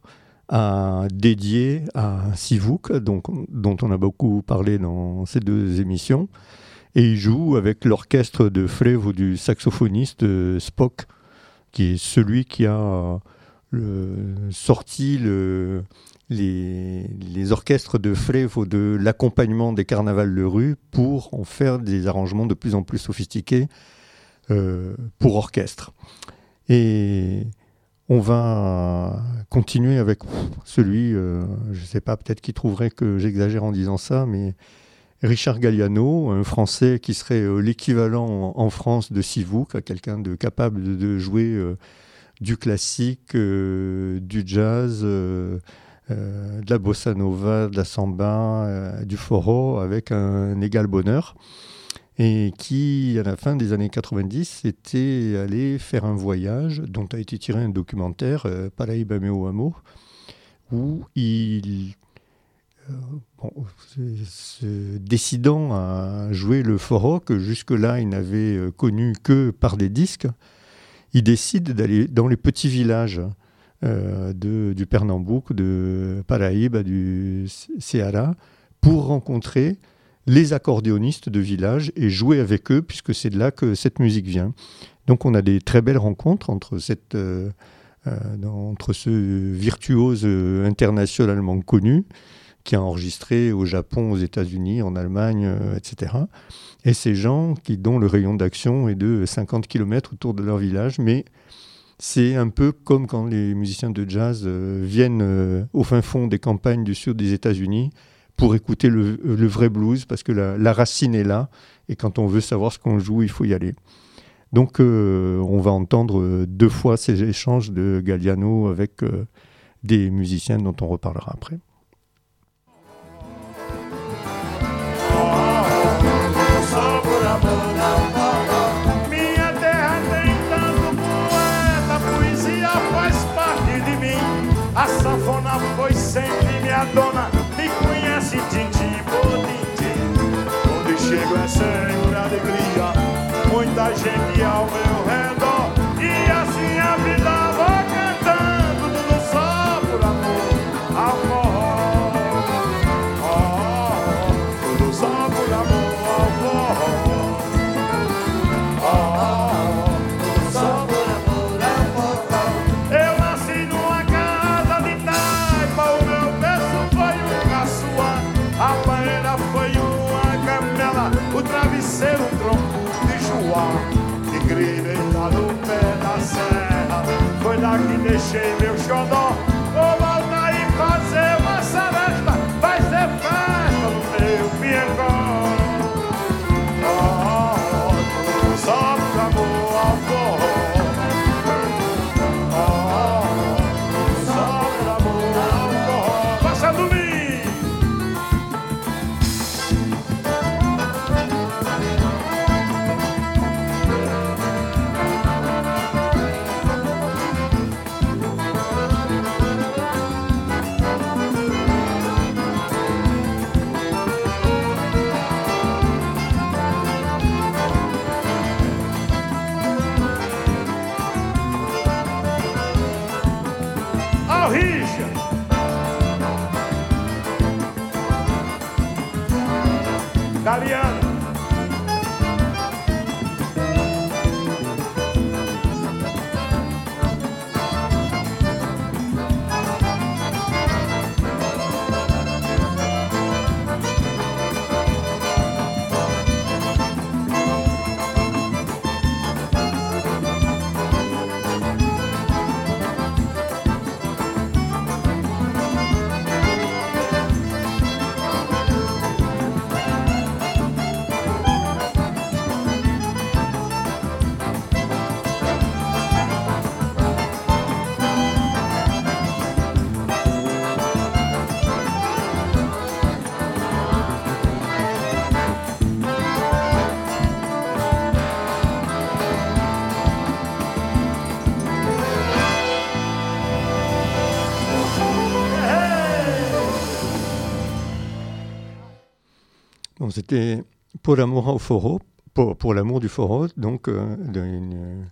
a dédié à Sivuk, donc, dont on a beaucoup parlé dans ces deux émissions. Et il joue avec l'orchestre de frevo du saxophoniste euh, Spock, qui est celui qui a euh, sorti le... Les, les orchestres de frevo de l'accompagnement des carnavals de rue pour en faire des arrangements de plus en plus sophistiqués euh, pour orchestre. Et on va continuer avec celui, euh, je ne sais pas, peut-être qu'il trouverait que j'exagère en disant ça, mais Richard Galliano, un Français qui serait euh, l'équivalent en, en France de Sivuk, quelqu'un de capable de, de jouer euh, du classique, euh, du jazz, euh, Euh, de la bossa nova, de la samba, euh, du forró, avec un, un égal bonheur, et qui, à la fin des années quatre-vingt-dix, était allé faire un voyage dont a été tiré un documentaire, euh, Paraíba Meu Amor, où il, euh, bon, se, se décidant à jouer le forró, que jusque-là il n'avait euh, connu que par des disques, il décide d'aller dans les petits villages Euh, de, du Pernambuco, de Paraíba, du Ceará, pour rencontrer les accordéonistes de village et jouer avec eux, puisque c'est de là que cette musique vient. Donc on a des très belles rencontres entre, cette, euh, euh, entre ce virtuose internationalement connu, qui a enregistré au Japon, aux États-Unis, en Allemagne, euh, et cetera. Et ces gens qui, dont le rayon d'action est de cinquante kilomètres autour de leur village, mais c'est un peu comme quand les musiciens de jazz euh, viennent euh, au fin fond des campagnes du sud des États-Unis pour écouter le, le vrai blues, parce que la, la racine est là, et quand on veut savoir ce qu'on joue, il faut y aller. Donc euh, on va entendre deux fois ces échanges de Galliano avec euh, des musiciens dont on reparlera après. Minha terra tem tanto poeta, poesia faz parte de mim. A sanfona foi sempre minha dona, me conhece tintim por tintim. Onde chego é sempre alegria, muita gente ao meu redor. E assim a vida vai cantando, tudo só por amor ao forró. Oh, tudo só por amor ao forró. Travesseiro, um tronco de joá, que grilei lá no pé da serra. Foi lá que deixei meu xodó. Vou voltar e fazer uma seresta, vai ser festa no meu piengó. Oh, tudo só por amor ao forró. Oh, tudo só por amor ao forró. Passa do mim. Galiano. Bon, c'était Pour l'amour au forró, pour, pour l'amour du forró, donc euh, d'une,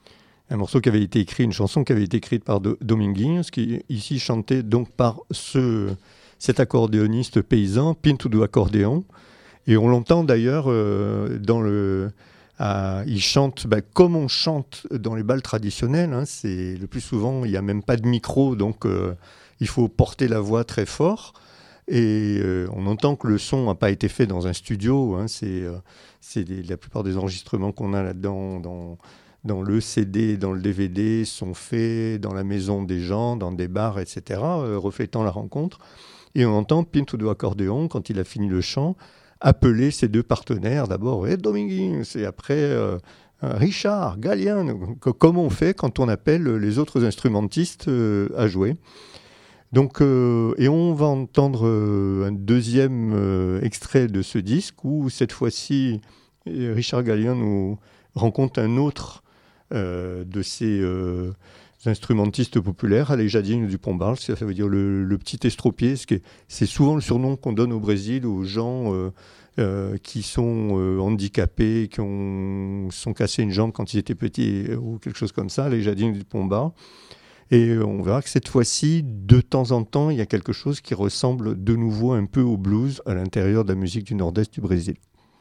un morceau qui avait été écrit, une chanson qui avait été écrite par Do- Dominguinhos, qui ici chantait donc par ce, cet accordéoniste paysan, Pinto do Accordéon. Et on l'entend d'ailleurs euh, dans le... À, il chante bah, comme on chante dans les bals traditionnels. Hein, c'est, le plus souvent, il n'y a même pas de micro, donc euh, il faut porter la voix très fort. Et euh, on entend que le son n'a pas été fait dans un studio. Hein, c'est euh, c'est des, la plupart des enregistrements qu'on a là-dedans, dans, dans le C D, dans le D V D, sont faits dans la maison des gens, dans des bars, et cetera, euh, reflétant la rencontre. Et on entend Pinto do Accordéon, quand il a fini le chant, appeler ses deux partenaires, d'abord hey, Dominguinhos, et après euh, Richard, Galliano, comme on fait quand on appelle les autres instrumentistes euh, à jouer. Donc, euh, et on va entendre euh, un deuxième euh, extrait de ce disque où cette fois-ci Richard Galliano nous rencontre un autre euh, de ces euh, instrumentistes populaires, Aleijadinho du Pombal, ça veut dire le, le petit estropié, ce qui est, c'est souvent le surnom qu'on donne au Brésil aux gens euh, euh, qui sont euh, handicapés, qui ont sont cassés une jambe quand ils étaient petits ou quelque chose comme ça, Aleijadinho du Pombal. Et on verra que cette fois-ci, de temps en temps, il y a quelque chose qui ressemble de nouveau un peu au blues à l'intérieur de la musique du nord-est du Brésil.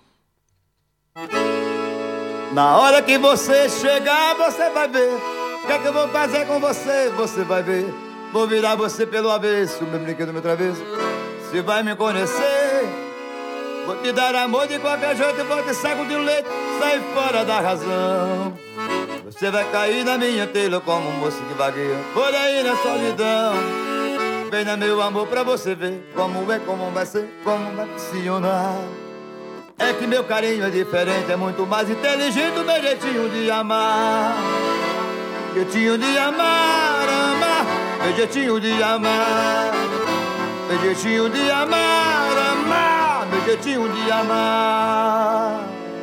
Na hora que você chegar, você vai ver o que é que eu vou fazer com você, você vai ver. Vou virar você pelo avesso, meu brinquedo, meu travesso. você vai me conhecer. Vou te dar amor de qualquer jeito, vou te saco de leite, sair fora da razão. Você vai cair na minha telha como um moço que vagueia por aí na solidão. Venha meu amor pra você ver como é, como vai ser, como vai funcionar. É que meu carinho é diferente, é muito mais inteligente o meu jeitinho de amar. Jeitinho de amar, amar, meu jeitinho de amar. Meu jeitinho de amar, amar, meu jeitinho de amar.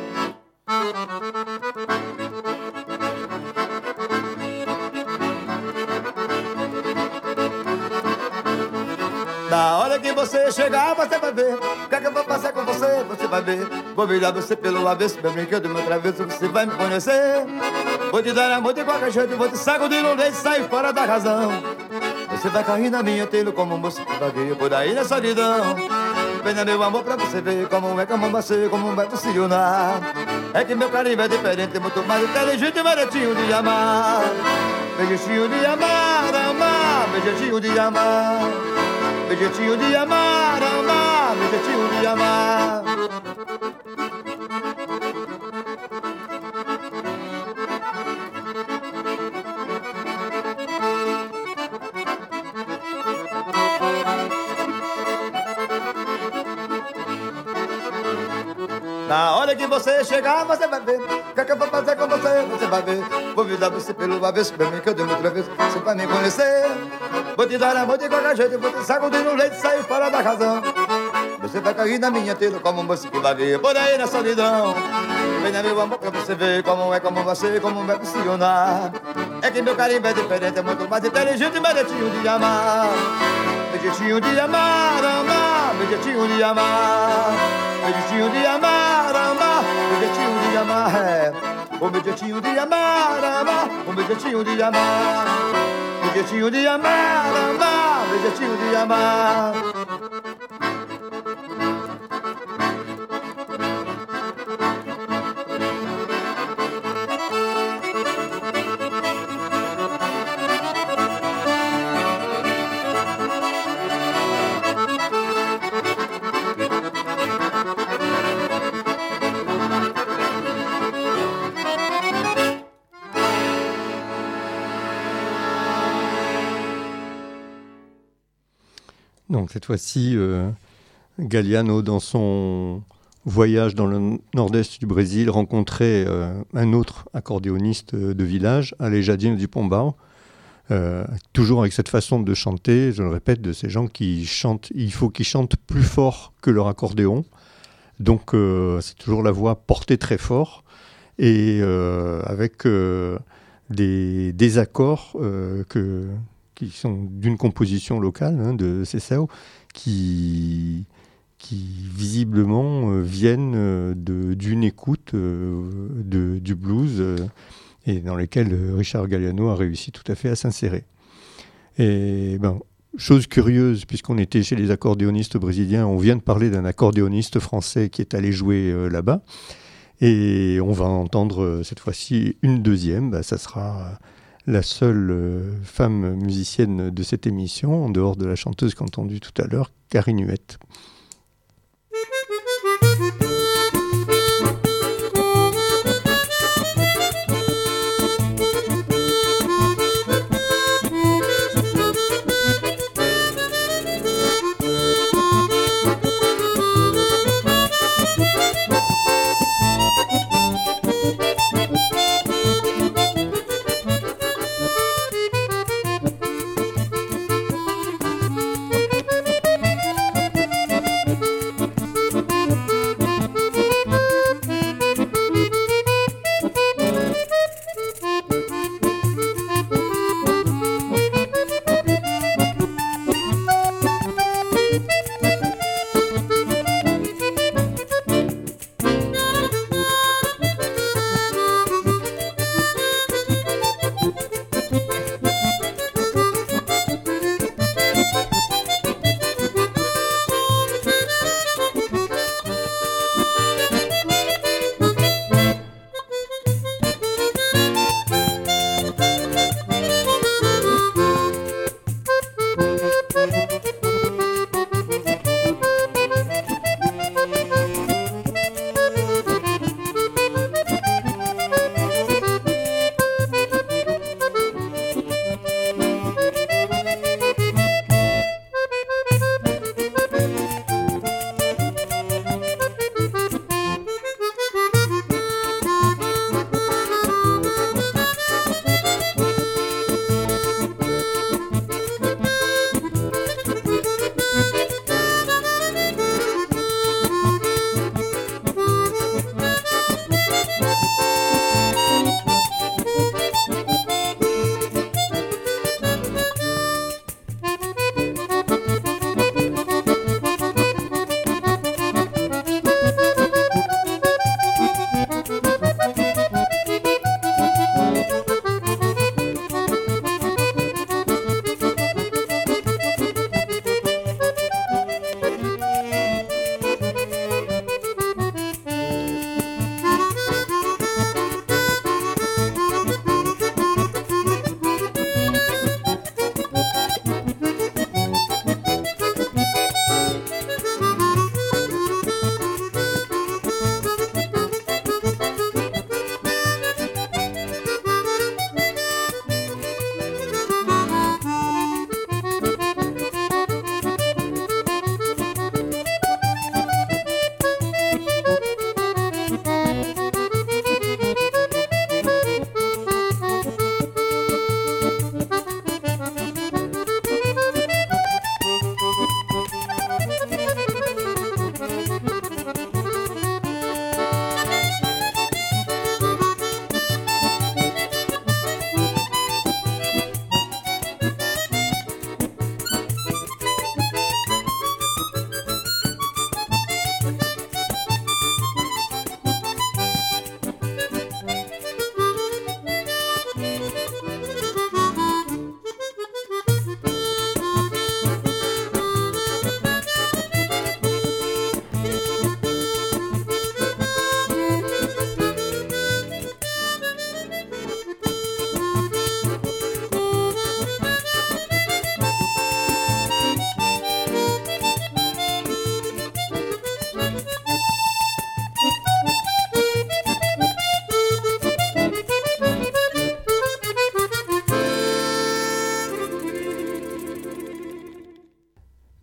Na hora que você chegar, você vai ver o que é que eu vou passar com você, você vai ver. Vou virar você pelo avesso, meu brinquedo, meu travesso, você vai me conhecer. Vou te dar amor de qualquer jeito, vou te sacudir no leite, sair fora da razão. Você vai cair na minha telha como um moço que vagueia por aí na solidão. Venha meu amor pra você ver como é, como vai ser, como vai funcionar. É que meu carinho é diferente, muito mais inteligente, meu jeitinho de amar. Meu jeitinho de amar, amar, meu jeitinho de amar. Meu jeitinho de amar, amar, meu jeitinho de amar. Na hora que você chegar, você vai ver o que é que eu vou fazer com você, você vai ver. Vou virar você pelo avesso, pra mim que eu dei outra vez, você vai me conhecer. Vou te dar amor de qualquer jeito, vou te sacudir no leite, sair fora da razão. Você vai cair na minha telha como um moço que vagueia por aí na solidão. Venha meu amor pra você ver como é, como vai ser, como vai funcionar. É que meu carinho é diferente, é muito mais inteligente, meu jeitinho de amar. Meu jeitinho de amar, amar, meu jeitinho de amar. Meu jeitinho de amar, amar, meu jeitinho de amar, é. O meu jeitinho de amar, amar, o meu jeitinho de amar. Meu jeitinho de amar, amar, meu jeitinho de amar. Donc cette fois-ci, euh, Galiano, dans son voyage dans le nord-est du Brésil, rencontrait euh, un autre accordéoniste de village, Aleijadinho de Pombal, euh, toujours avec cette façon de chanter, je le répète, de ces gens qui chantent, il faut qu'ils chantent plus fort que leur accordéon, donc euh, c'est toujours la voix portée très fort, et euh, avec euh, des, des accords euh, que... qui sont d'une composition locale hein, de Sessao, qui, qui visiblement euh, viennent euh, de, d'une écoute euh, de, du blues euh, et dans lesquels euh, Richard Galliano a réussi tout à fait à s'insérer. Et ben, chose curieuse, puisqu'on était chez les accordéonistes brésiliens, on vient de parler d'un accordéoniste français qui est allé jouer euh, là-bas, et on va entendre euh, cette fois-ci une deuxième, ben, ça sera... Euh, la seule euh, femme musicienne de cette émission, en dehors de la chanteuse qu'a entendue tout à l'heure, Karine Huette.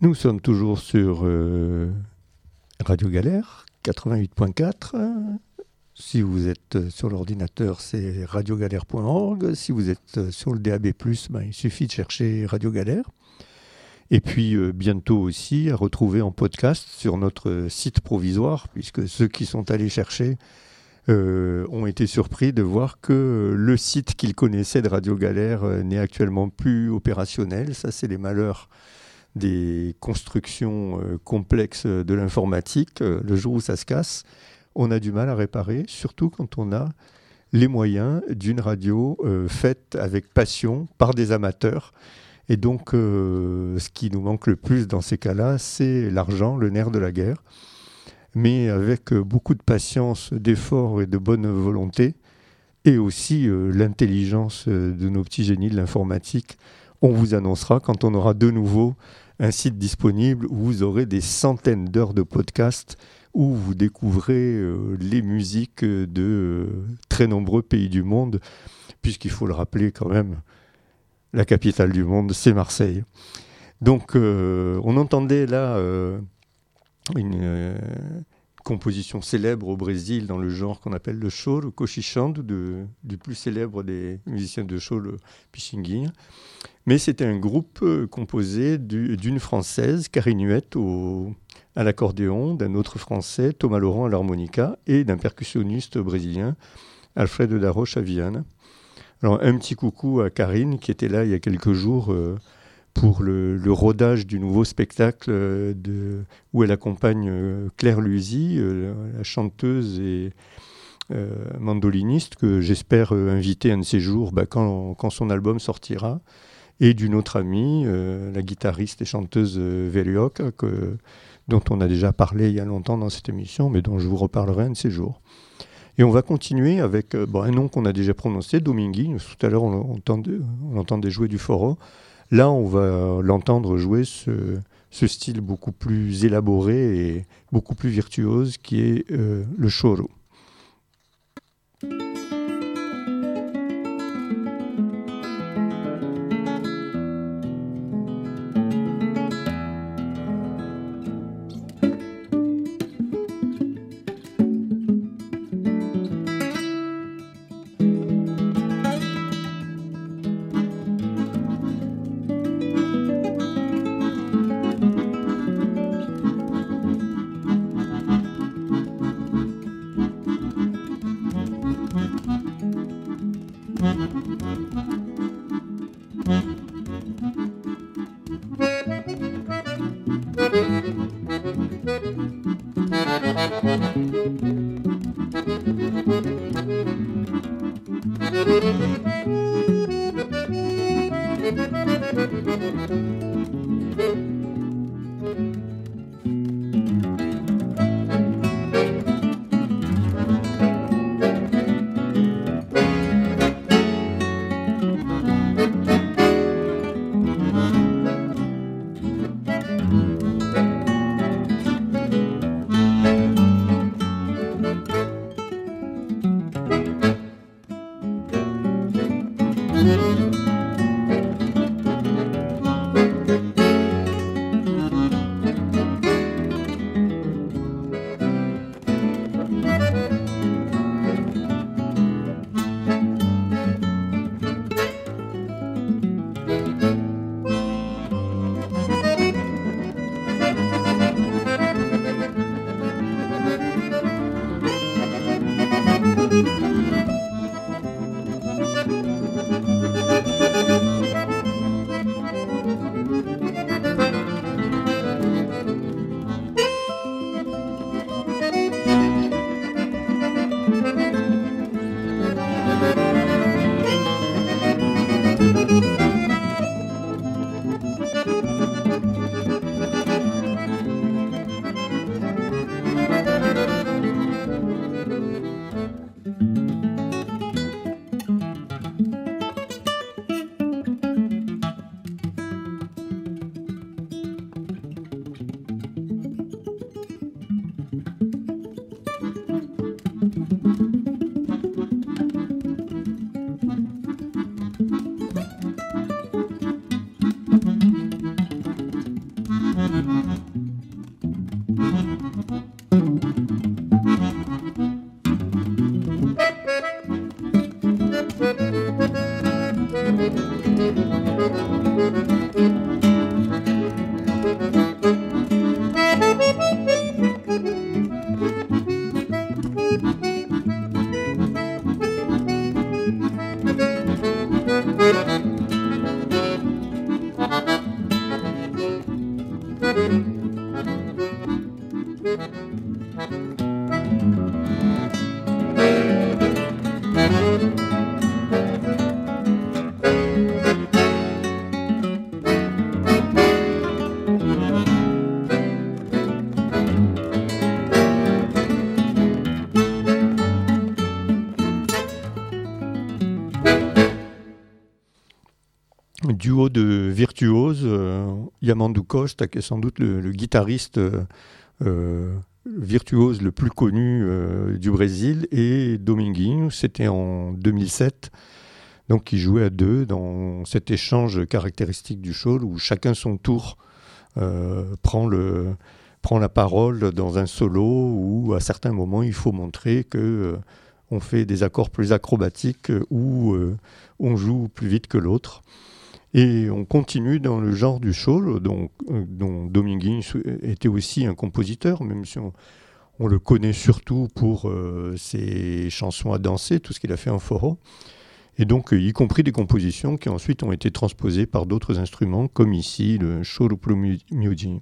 Nous sommes toujours sur euh, Radio Galère, quatre-vingt-huit point quatre. Si vous êtes sur l'ordinateur, c'est radio galère point org. Si vous êtes sur le D A B plus, ben, il suffit de chercher Radio Galère. Et puis euh, bientôt aussi à retrouver en podcast sur notre site provisoire, puisque ceux qui sont allés chercher euh, ont été surpris de voir que le site qu'ils connaissaient de Radio Galère euh, n'est actuellement plus opérationnel. Ça, c'est les malheurs des constructions euh, complexes de l'informatique. Euh, le jour où ça se casse, on a du mal à réparer, surtout quand on a les moyens d'une radio euh, faite avec passion par des amateurs. Et donc, euh, ce qui nous manque le plus dans ces cas-là, c'est l'argent, le nerf de la guerre. Mais avec euh, beaucoup de patience, d'effort et de bonne volonté, et aussi euh, l'intelligence euh, de nos petits génies de l'informatique, on vous annoncera quand on aura de nouveau un site disponible où vous aurez des centaines d'heures de podcasts où vous découvrez euh, les musiques de euh, très nombreux pays du monde, puisqu'il faut le rappeler quand même, la capitale du monde, c'est Marseille. Donc, euh, on entendait là euh, une euh, composition célèbre au Brésil dans le genre qu'on appelle le choro, cochichando, de, du plus célèbre des musiciens de choro, Pixinguinha. Mais c'était un groupe euh, composé du, d'une Française, Karine Huette, au, à l'accordéon, d'un autre Français, Thomas Laurent, à l'harmonica, et d'un percussionniste brésilien, Alfredo da Rocha Viana. Alors, un petit coucou à Karine, qui était là il y a quelques jours euh, pour le, le rodage du nouveau spectacle euh, de, où elle accompagne euh, Claire Luzy, euh, la chanteuse et euh, mandoliniste, que j'espère euh, inviter un de ces jours bah, quand, quand son album sortira, et d'une autre amie, euh, la guitariste et chanteuse euh, Velioca, que, dont on a déjà parlé il y a longtemps dans cette émission, mais dont je vous reparlerai un de ces jours. Et on va continuer avec euh, bon, un nom qu'on a déjà prononcé, Dominguinho. Tout à l'heure, on, on, entendait, on entendait jouer du foro. Là, on va l'entendre jouer ce, ce style beaucoup plus élaboré et beaucoup plus virtuose qui est euh, le choro. Duo de virtuoses, euh, Yamandu Costa, qui est sans doute le, le guitariste euh, virtuose le plus connu euh, du Brésil, et Dominguinho, c'était en deux mille sept, donc ils jouaient à deux dans cet échange caractéristique du show où chacun son tour euh, prend, le, prend la parole dans un solo où à certains moments il faut montrer que euh, on fait des accords plus acrobatiques ou euh, on joue plus vite que l'autre. Et on continue dans le genre du show, dont, dont Dominguinho était aussi un compositeur, même si on, on le connaît surtout pour euh, ses chansons à danser, tout ce qu'il a fait en forró. Et donc, y compris des compositions qui ensuite ont été transposées par d'autres instruments, comme ici le Choro pro Miudinho.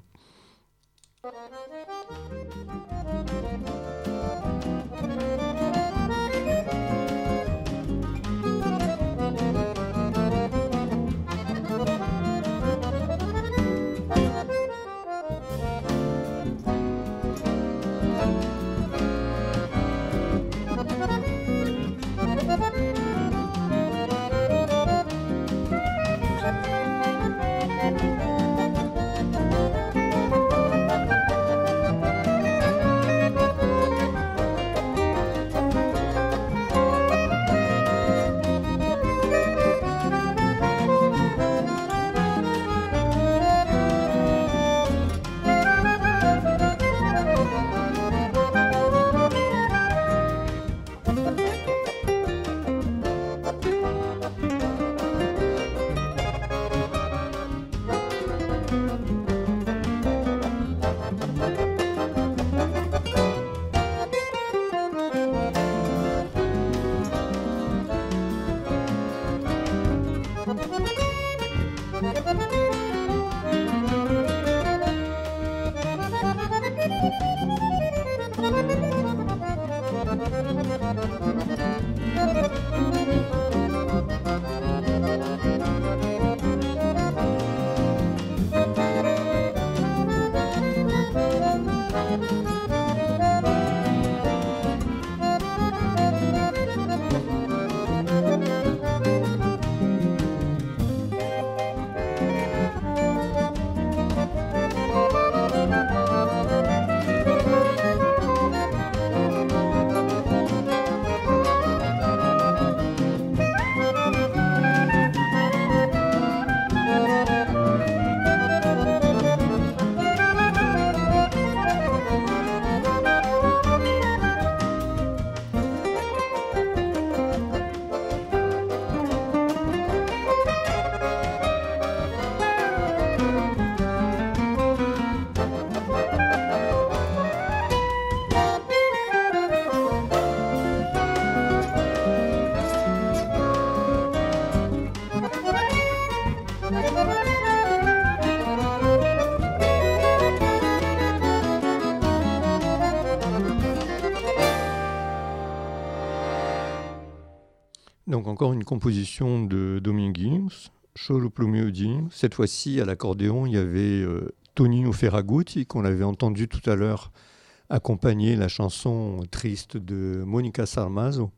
Donc encore une composition de Dominguinho, Choro pro Miudinho. Cette fois-ci, à l'accordéon, il y avait euh, Toninho Ferragutti, qu'on avait entendu tout à l'heure accompagner la chanson triste de Monica Sarmaso.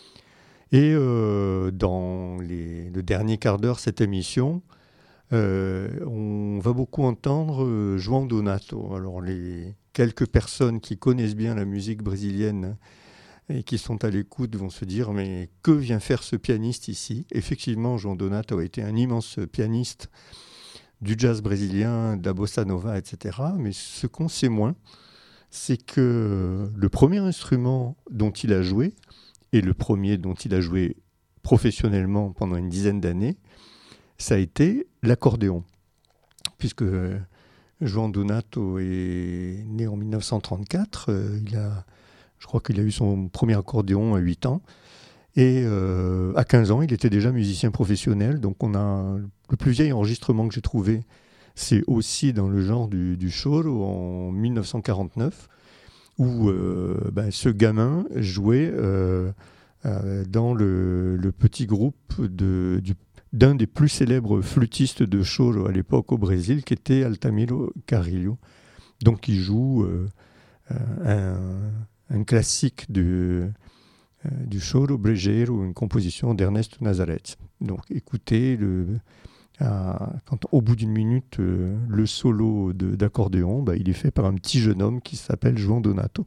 Et euh, dans les, le dernier quart d'heure de cette émission, euh, on va beaucoup entendre euh, João Donato. Alors les quelques personnes qui connaissent bien la musique brésilienne et qui sont à l'écoute vont se dire « Mais que vient faire ce pianiste ici ?» Effectivement, João Donato a été un immense pianiste du jazz brésilien, de la bossa nova, et cetera. Mais ce qu'on sait moins, c'est que le premier instrument dont il a joué, et le premier dont il a joué professionnellement pendant une dizaine d'années, ça a été l'accordéon. Puisque euh, João Donato est né en dix-neuf cent trente-quatre, euh, il a, je crois qu'il a eu son premier accordéon à huit ans, et euh, à quinze ans, il était déjà musicien professionnel. Donc on a, le plus vieil enregistrement que j'ai trouvé, c'est aussi dans le genre du, du choro en dix-neuf cent quarante-neuf, où euh, ben, ce gamin jouait euh, euh, dans le, le petit groupe de, du, d'un des plus célèbres flûtistes de choro à l'époque au Brésil, qui était Altamiro Carrillo. Donc il joue euh, un, un classique du, euh, du choro brejeiro, une composition d'Ernesto Nazareth. Donc écoutez, le, à, quand, au bout d'une minute, euh, le solo de, d'accordéon, bah, il est fait par un petit jeune homme qui s'appelle João Donato.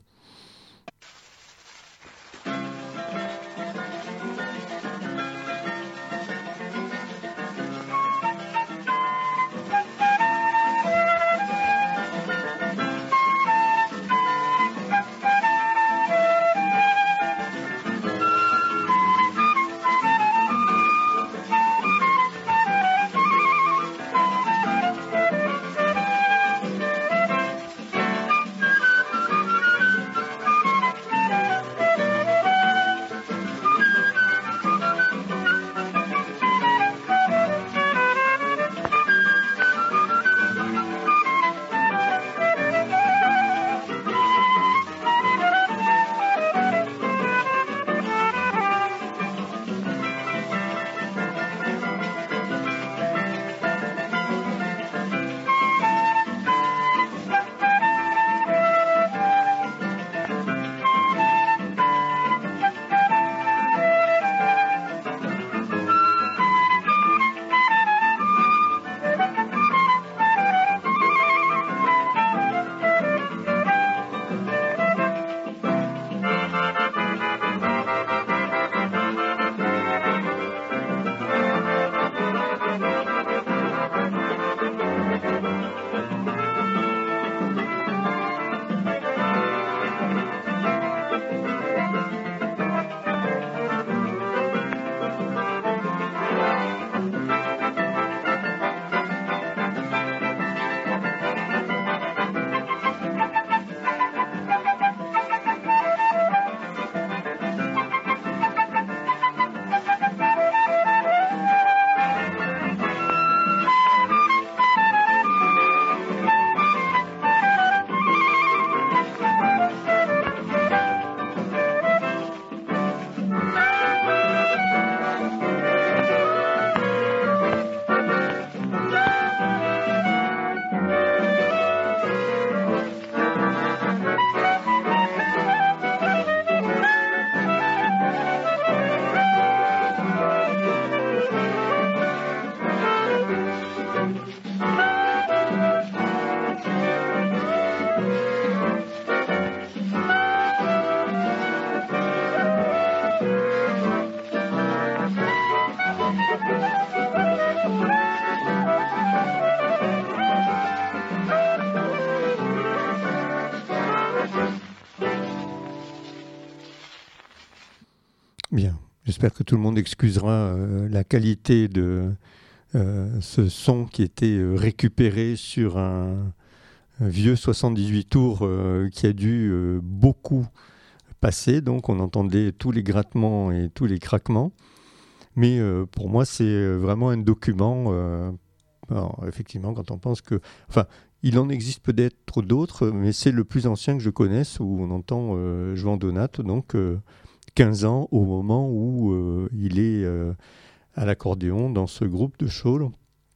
Bien, j'espère que tout le monde excusera euh, la qualité de euh, ce son qui était euh, récupéré sur un, un vieux soixante-dix-huit tours euh, qui a dû euh, beaucoup passer. Donc on entendait tous les grattements et tous les craquements. Mais euh, pour moi, c'est vraiment un document. Euh, alors, effectivement, quand on pense que... Enfin, il en existe peut-être d'autres, mais c'est le plus ancien que je connaisse, où on entend euh, João Donato, donc euh, quinze ans, au moment où euh, il est euh, à l'accordéon dans ce groupe de choro.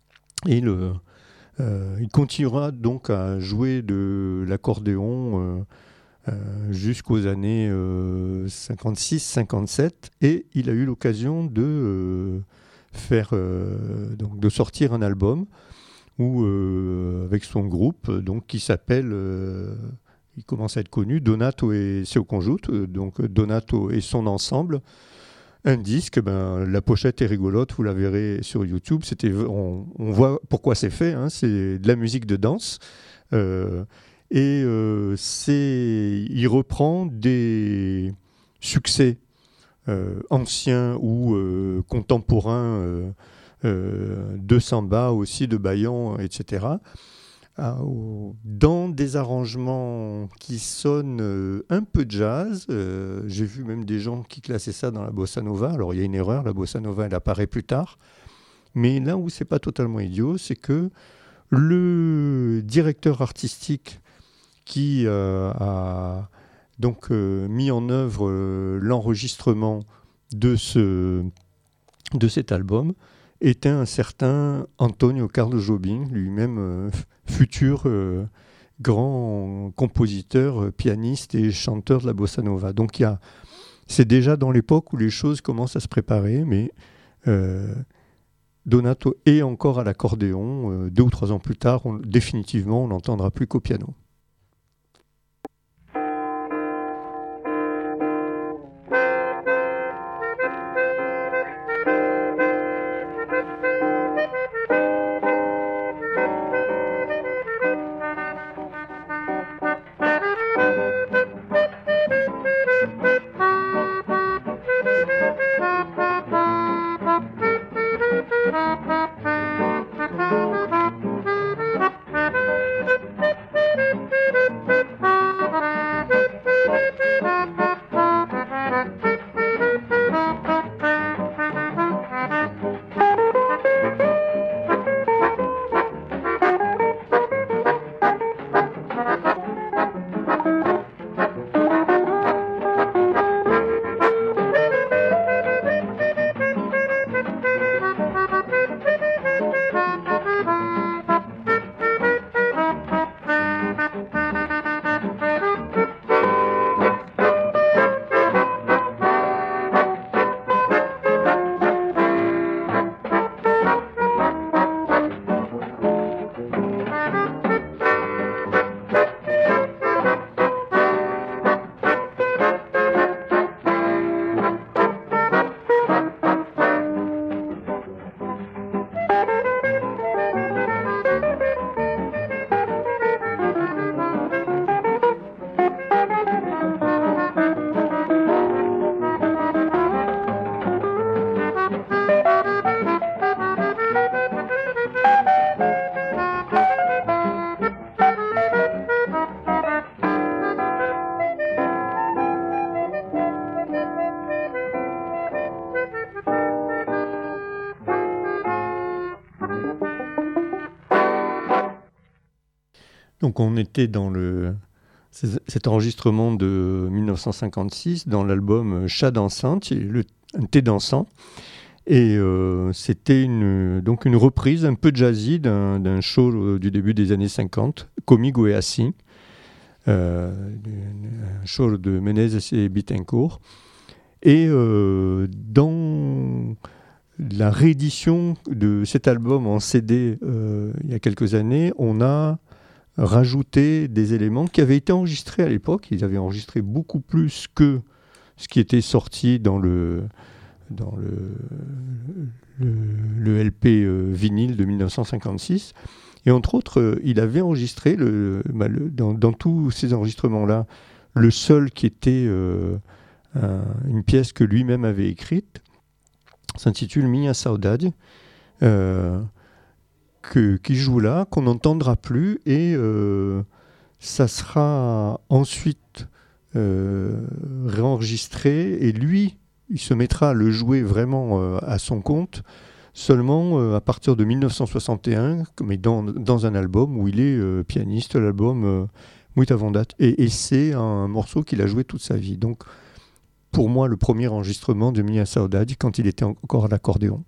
Et le, euh, il continuera donc à jouer de l'accordéon euh, euh, jusqu'aux années euh, cinquante-six cinquante-sept, et il a eu l'occasion de, euh, faire, euh, donc de sortir un album où, euh, avec son groupe, donc, qui s'appelle, euh, il commence à être connu, Donato e seu conjunto, donc Donato et son ensemble. un disque. Ben, la pochette est rigolote, vous la verrez sur YouTube. C'était, on, on voit pourquoi c'est fait, hein, c'est de la musique de danse. Euh, et euh, c'est, il reprend des succès euh, anciens ou euh, contemporains euh, euh, de samba, aussi de baillan, et cetera, dans des arrangements qui sonnent euh, un peu jazz. Euh, j'ai vu même des gens qui classaient ça dans la bossa nova. Alors il y a une erreur, la bossa nova elle apparaît plus tard. Mais là où c'est pas totalement idiot, c'est que le directeur artistique qui euh, a donc euh, mis en œuvre euh, l'enregistrement de, ce, de cet album était un certain Antonio Carlos Jobim, lui-même euh, futur euh, grand compositeur, euh, pianiste et chanteur de la bossa nova. Donc il y a, c'est déjà dans l'époque où les choses commencent à se préparer, mais euh, Donato est encore à l'accordéon. Euh, deux ou trois ans plus tard, on, définitivement, on n'entendra plus qu'au piano. Donc on était dans le, cet enregistrement de dix-neuf cent cinquante-six dans l'album Chat dansant, le, un thé dansant. Et euh, c'était une, donc une reprise un peu jazzy d'un, d'un show du début des années cinquante, Comigo et Assis, euh, un show de Menezes et Bittencourt. Et euh, dans la réédition de cet album en C D euh, il y a quelques années, on a rajouté des éléments qui avaient été enregistrés à l'époque. Ils avaient enregistré beaucoup plus que ce qui était sorti dans le, dans le, le, le L P euh, vinyle de dix-neuf cent cinquante-six. Et entre autres, euh, il avait enregistré, le, bah, le, dans, dans tous ces enregistrements-là, le seul qui était euh, un, une pièce que lui-même avait écrite, s'intitule Minha Saudade, euh, que, qui joue là, qu'on n'entendra plus, et euh, ça sera ensuite euh, réenregistré, et lui, il se mettra à le jouer vraiment euh, à son compte, seulement euh, à partir de dix-neuf cent soixante et un, mais dans, dans un album où il est euh, pianiste, l'album euh, Muita Vondat, et, et c'est un morceau qu'il a joué toute sa vie. Donc, pour moi, le premier enregistrement de Minha Saudade, quand il était encore à l'accordéon.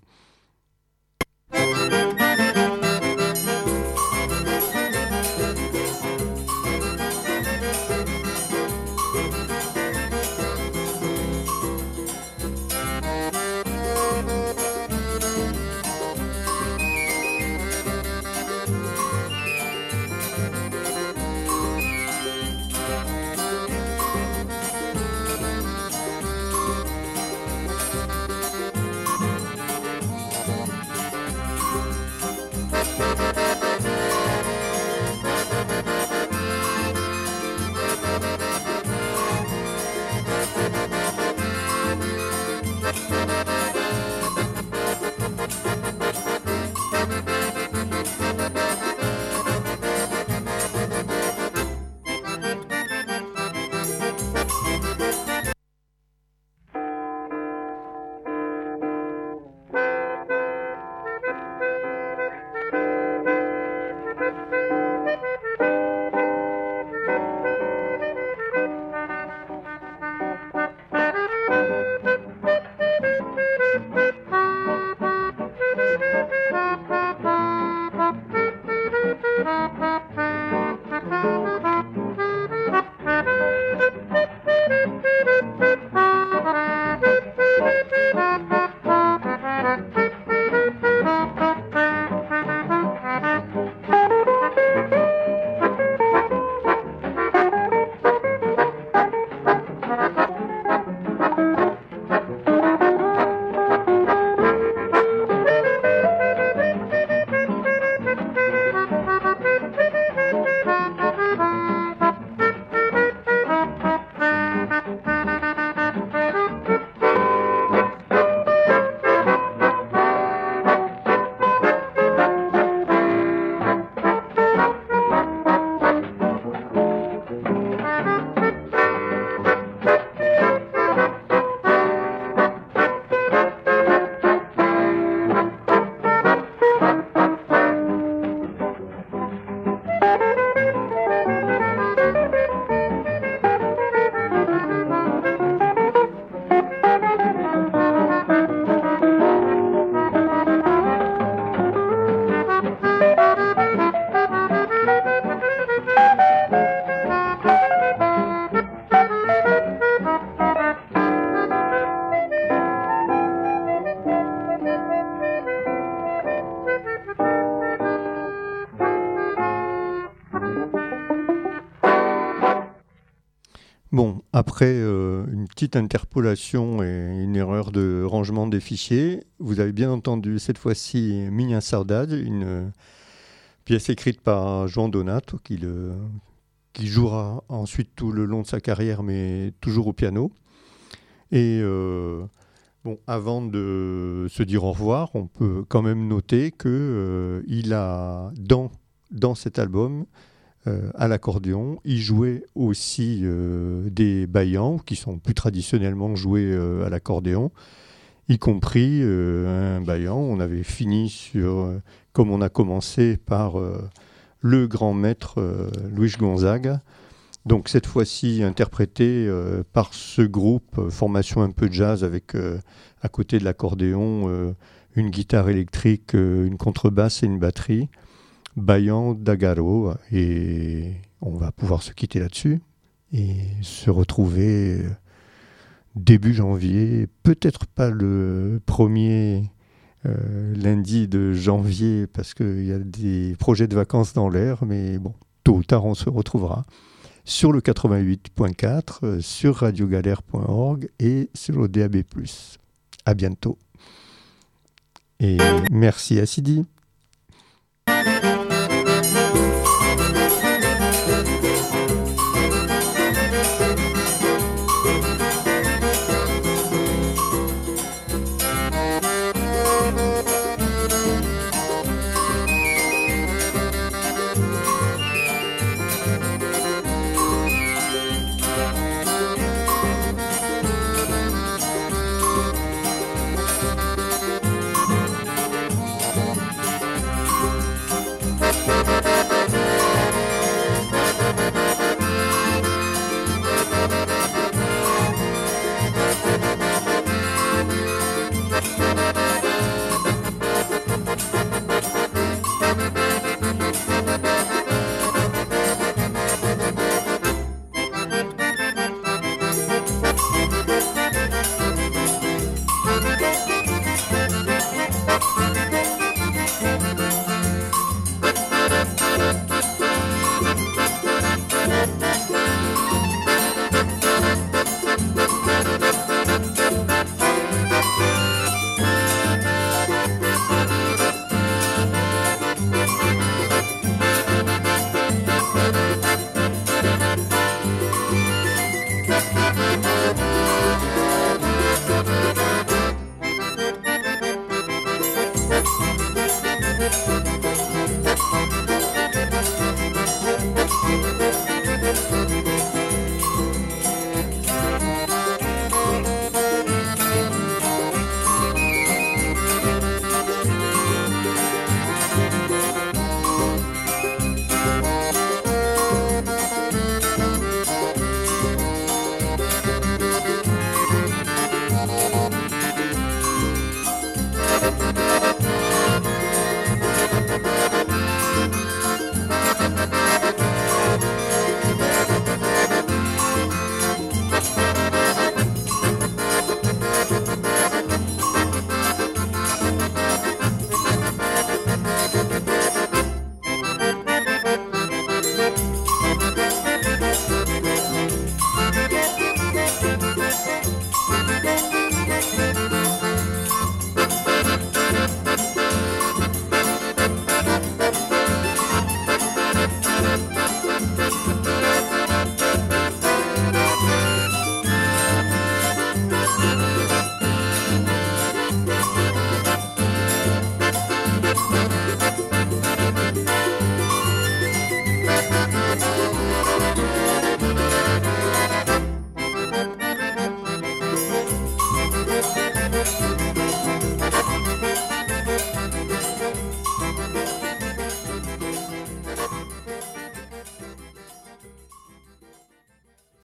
Bon, après euh, une petite interpolation et une erreur de rangement des fichiers, vous avez bien entendu cette fois-ci Minha Saudade, une euh, pièce écrite par João Donato, qui, le, qui jouera ensuite tout le long de sa carrière, mais toujours au piano. Et euh, bon, avant de se dire au revoir, on peut quand même noter qu'il euh, a, dans, dans cet album, Euh, à l'accordéon, il jouait aussi euh, des baillants qui sont plus traditionnellement joués euh, à l'accordéon, y compris euh, un baillant. On avait fini sur, euh, comme on a commencé par euh, le grand maître euh, Luis Gonzaga, donc cette fois-ci interprété euh, par ce groupe, euh, formation un peu jazz avec euh, à côté de l'accordéon euh, une guitare électrique, euh, une contrebasse et une batterie. Baillant d'Agaro, et on va pouvoir se quitter là-dessus et se retrouver début janvier, peut-être pas le premier euh, lundi de janvier parce qu'il y a des projets de vacances dans l'air, mais bon, tôt ou tard on se retrouvera sur le quatre-vingt-huit point quatre, sur radio galère point org et sur le D A B plus. À bientôt et merci à Sidi.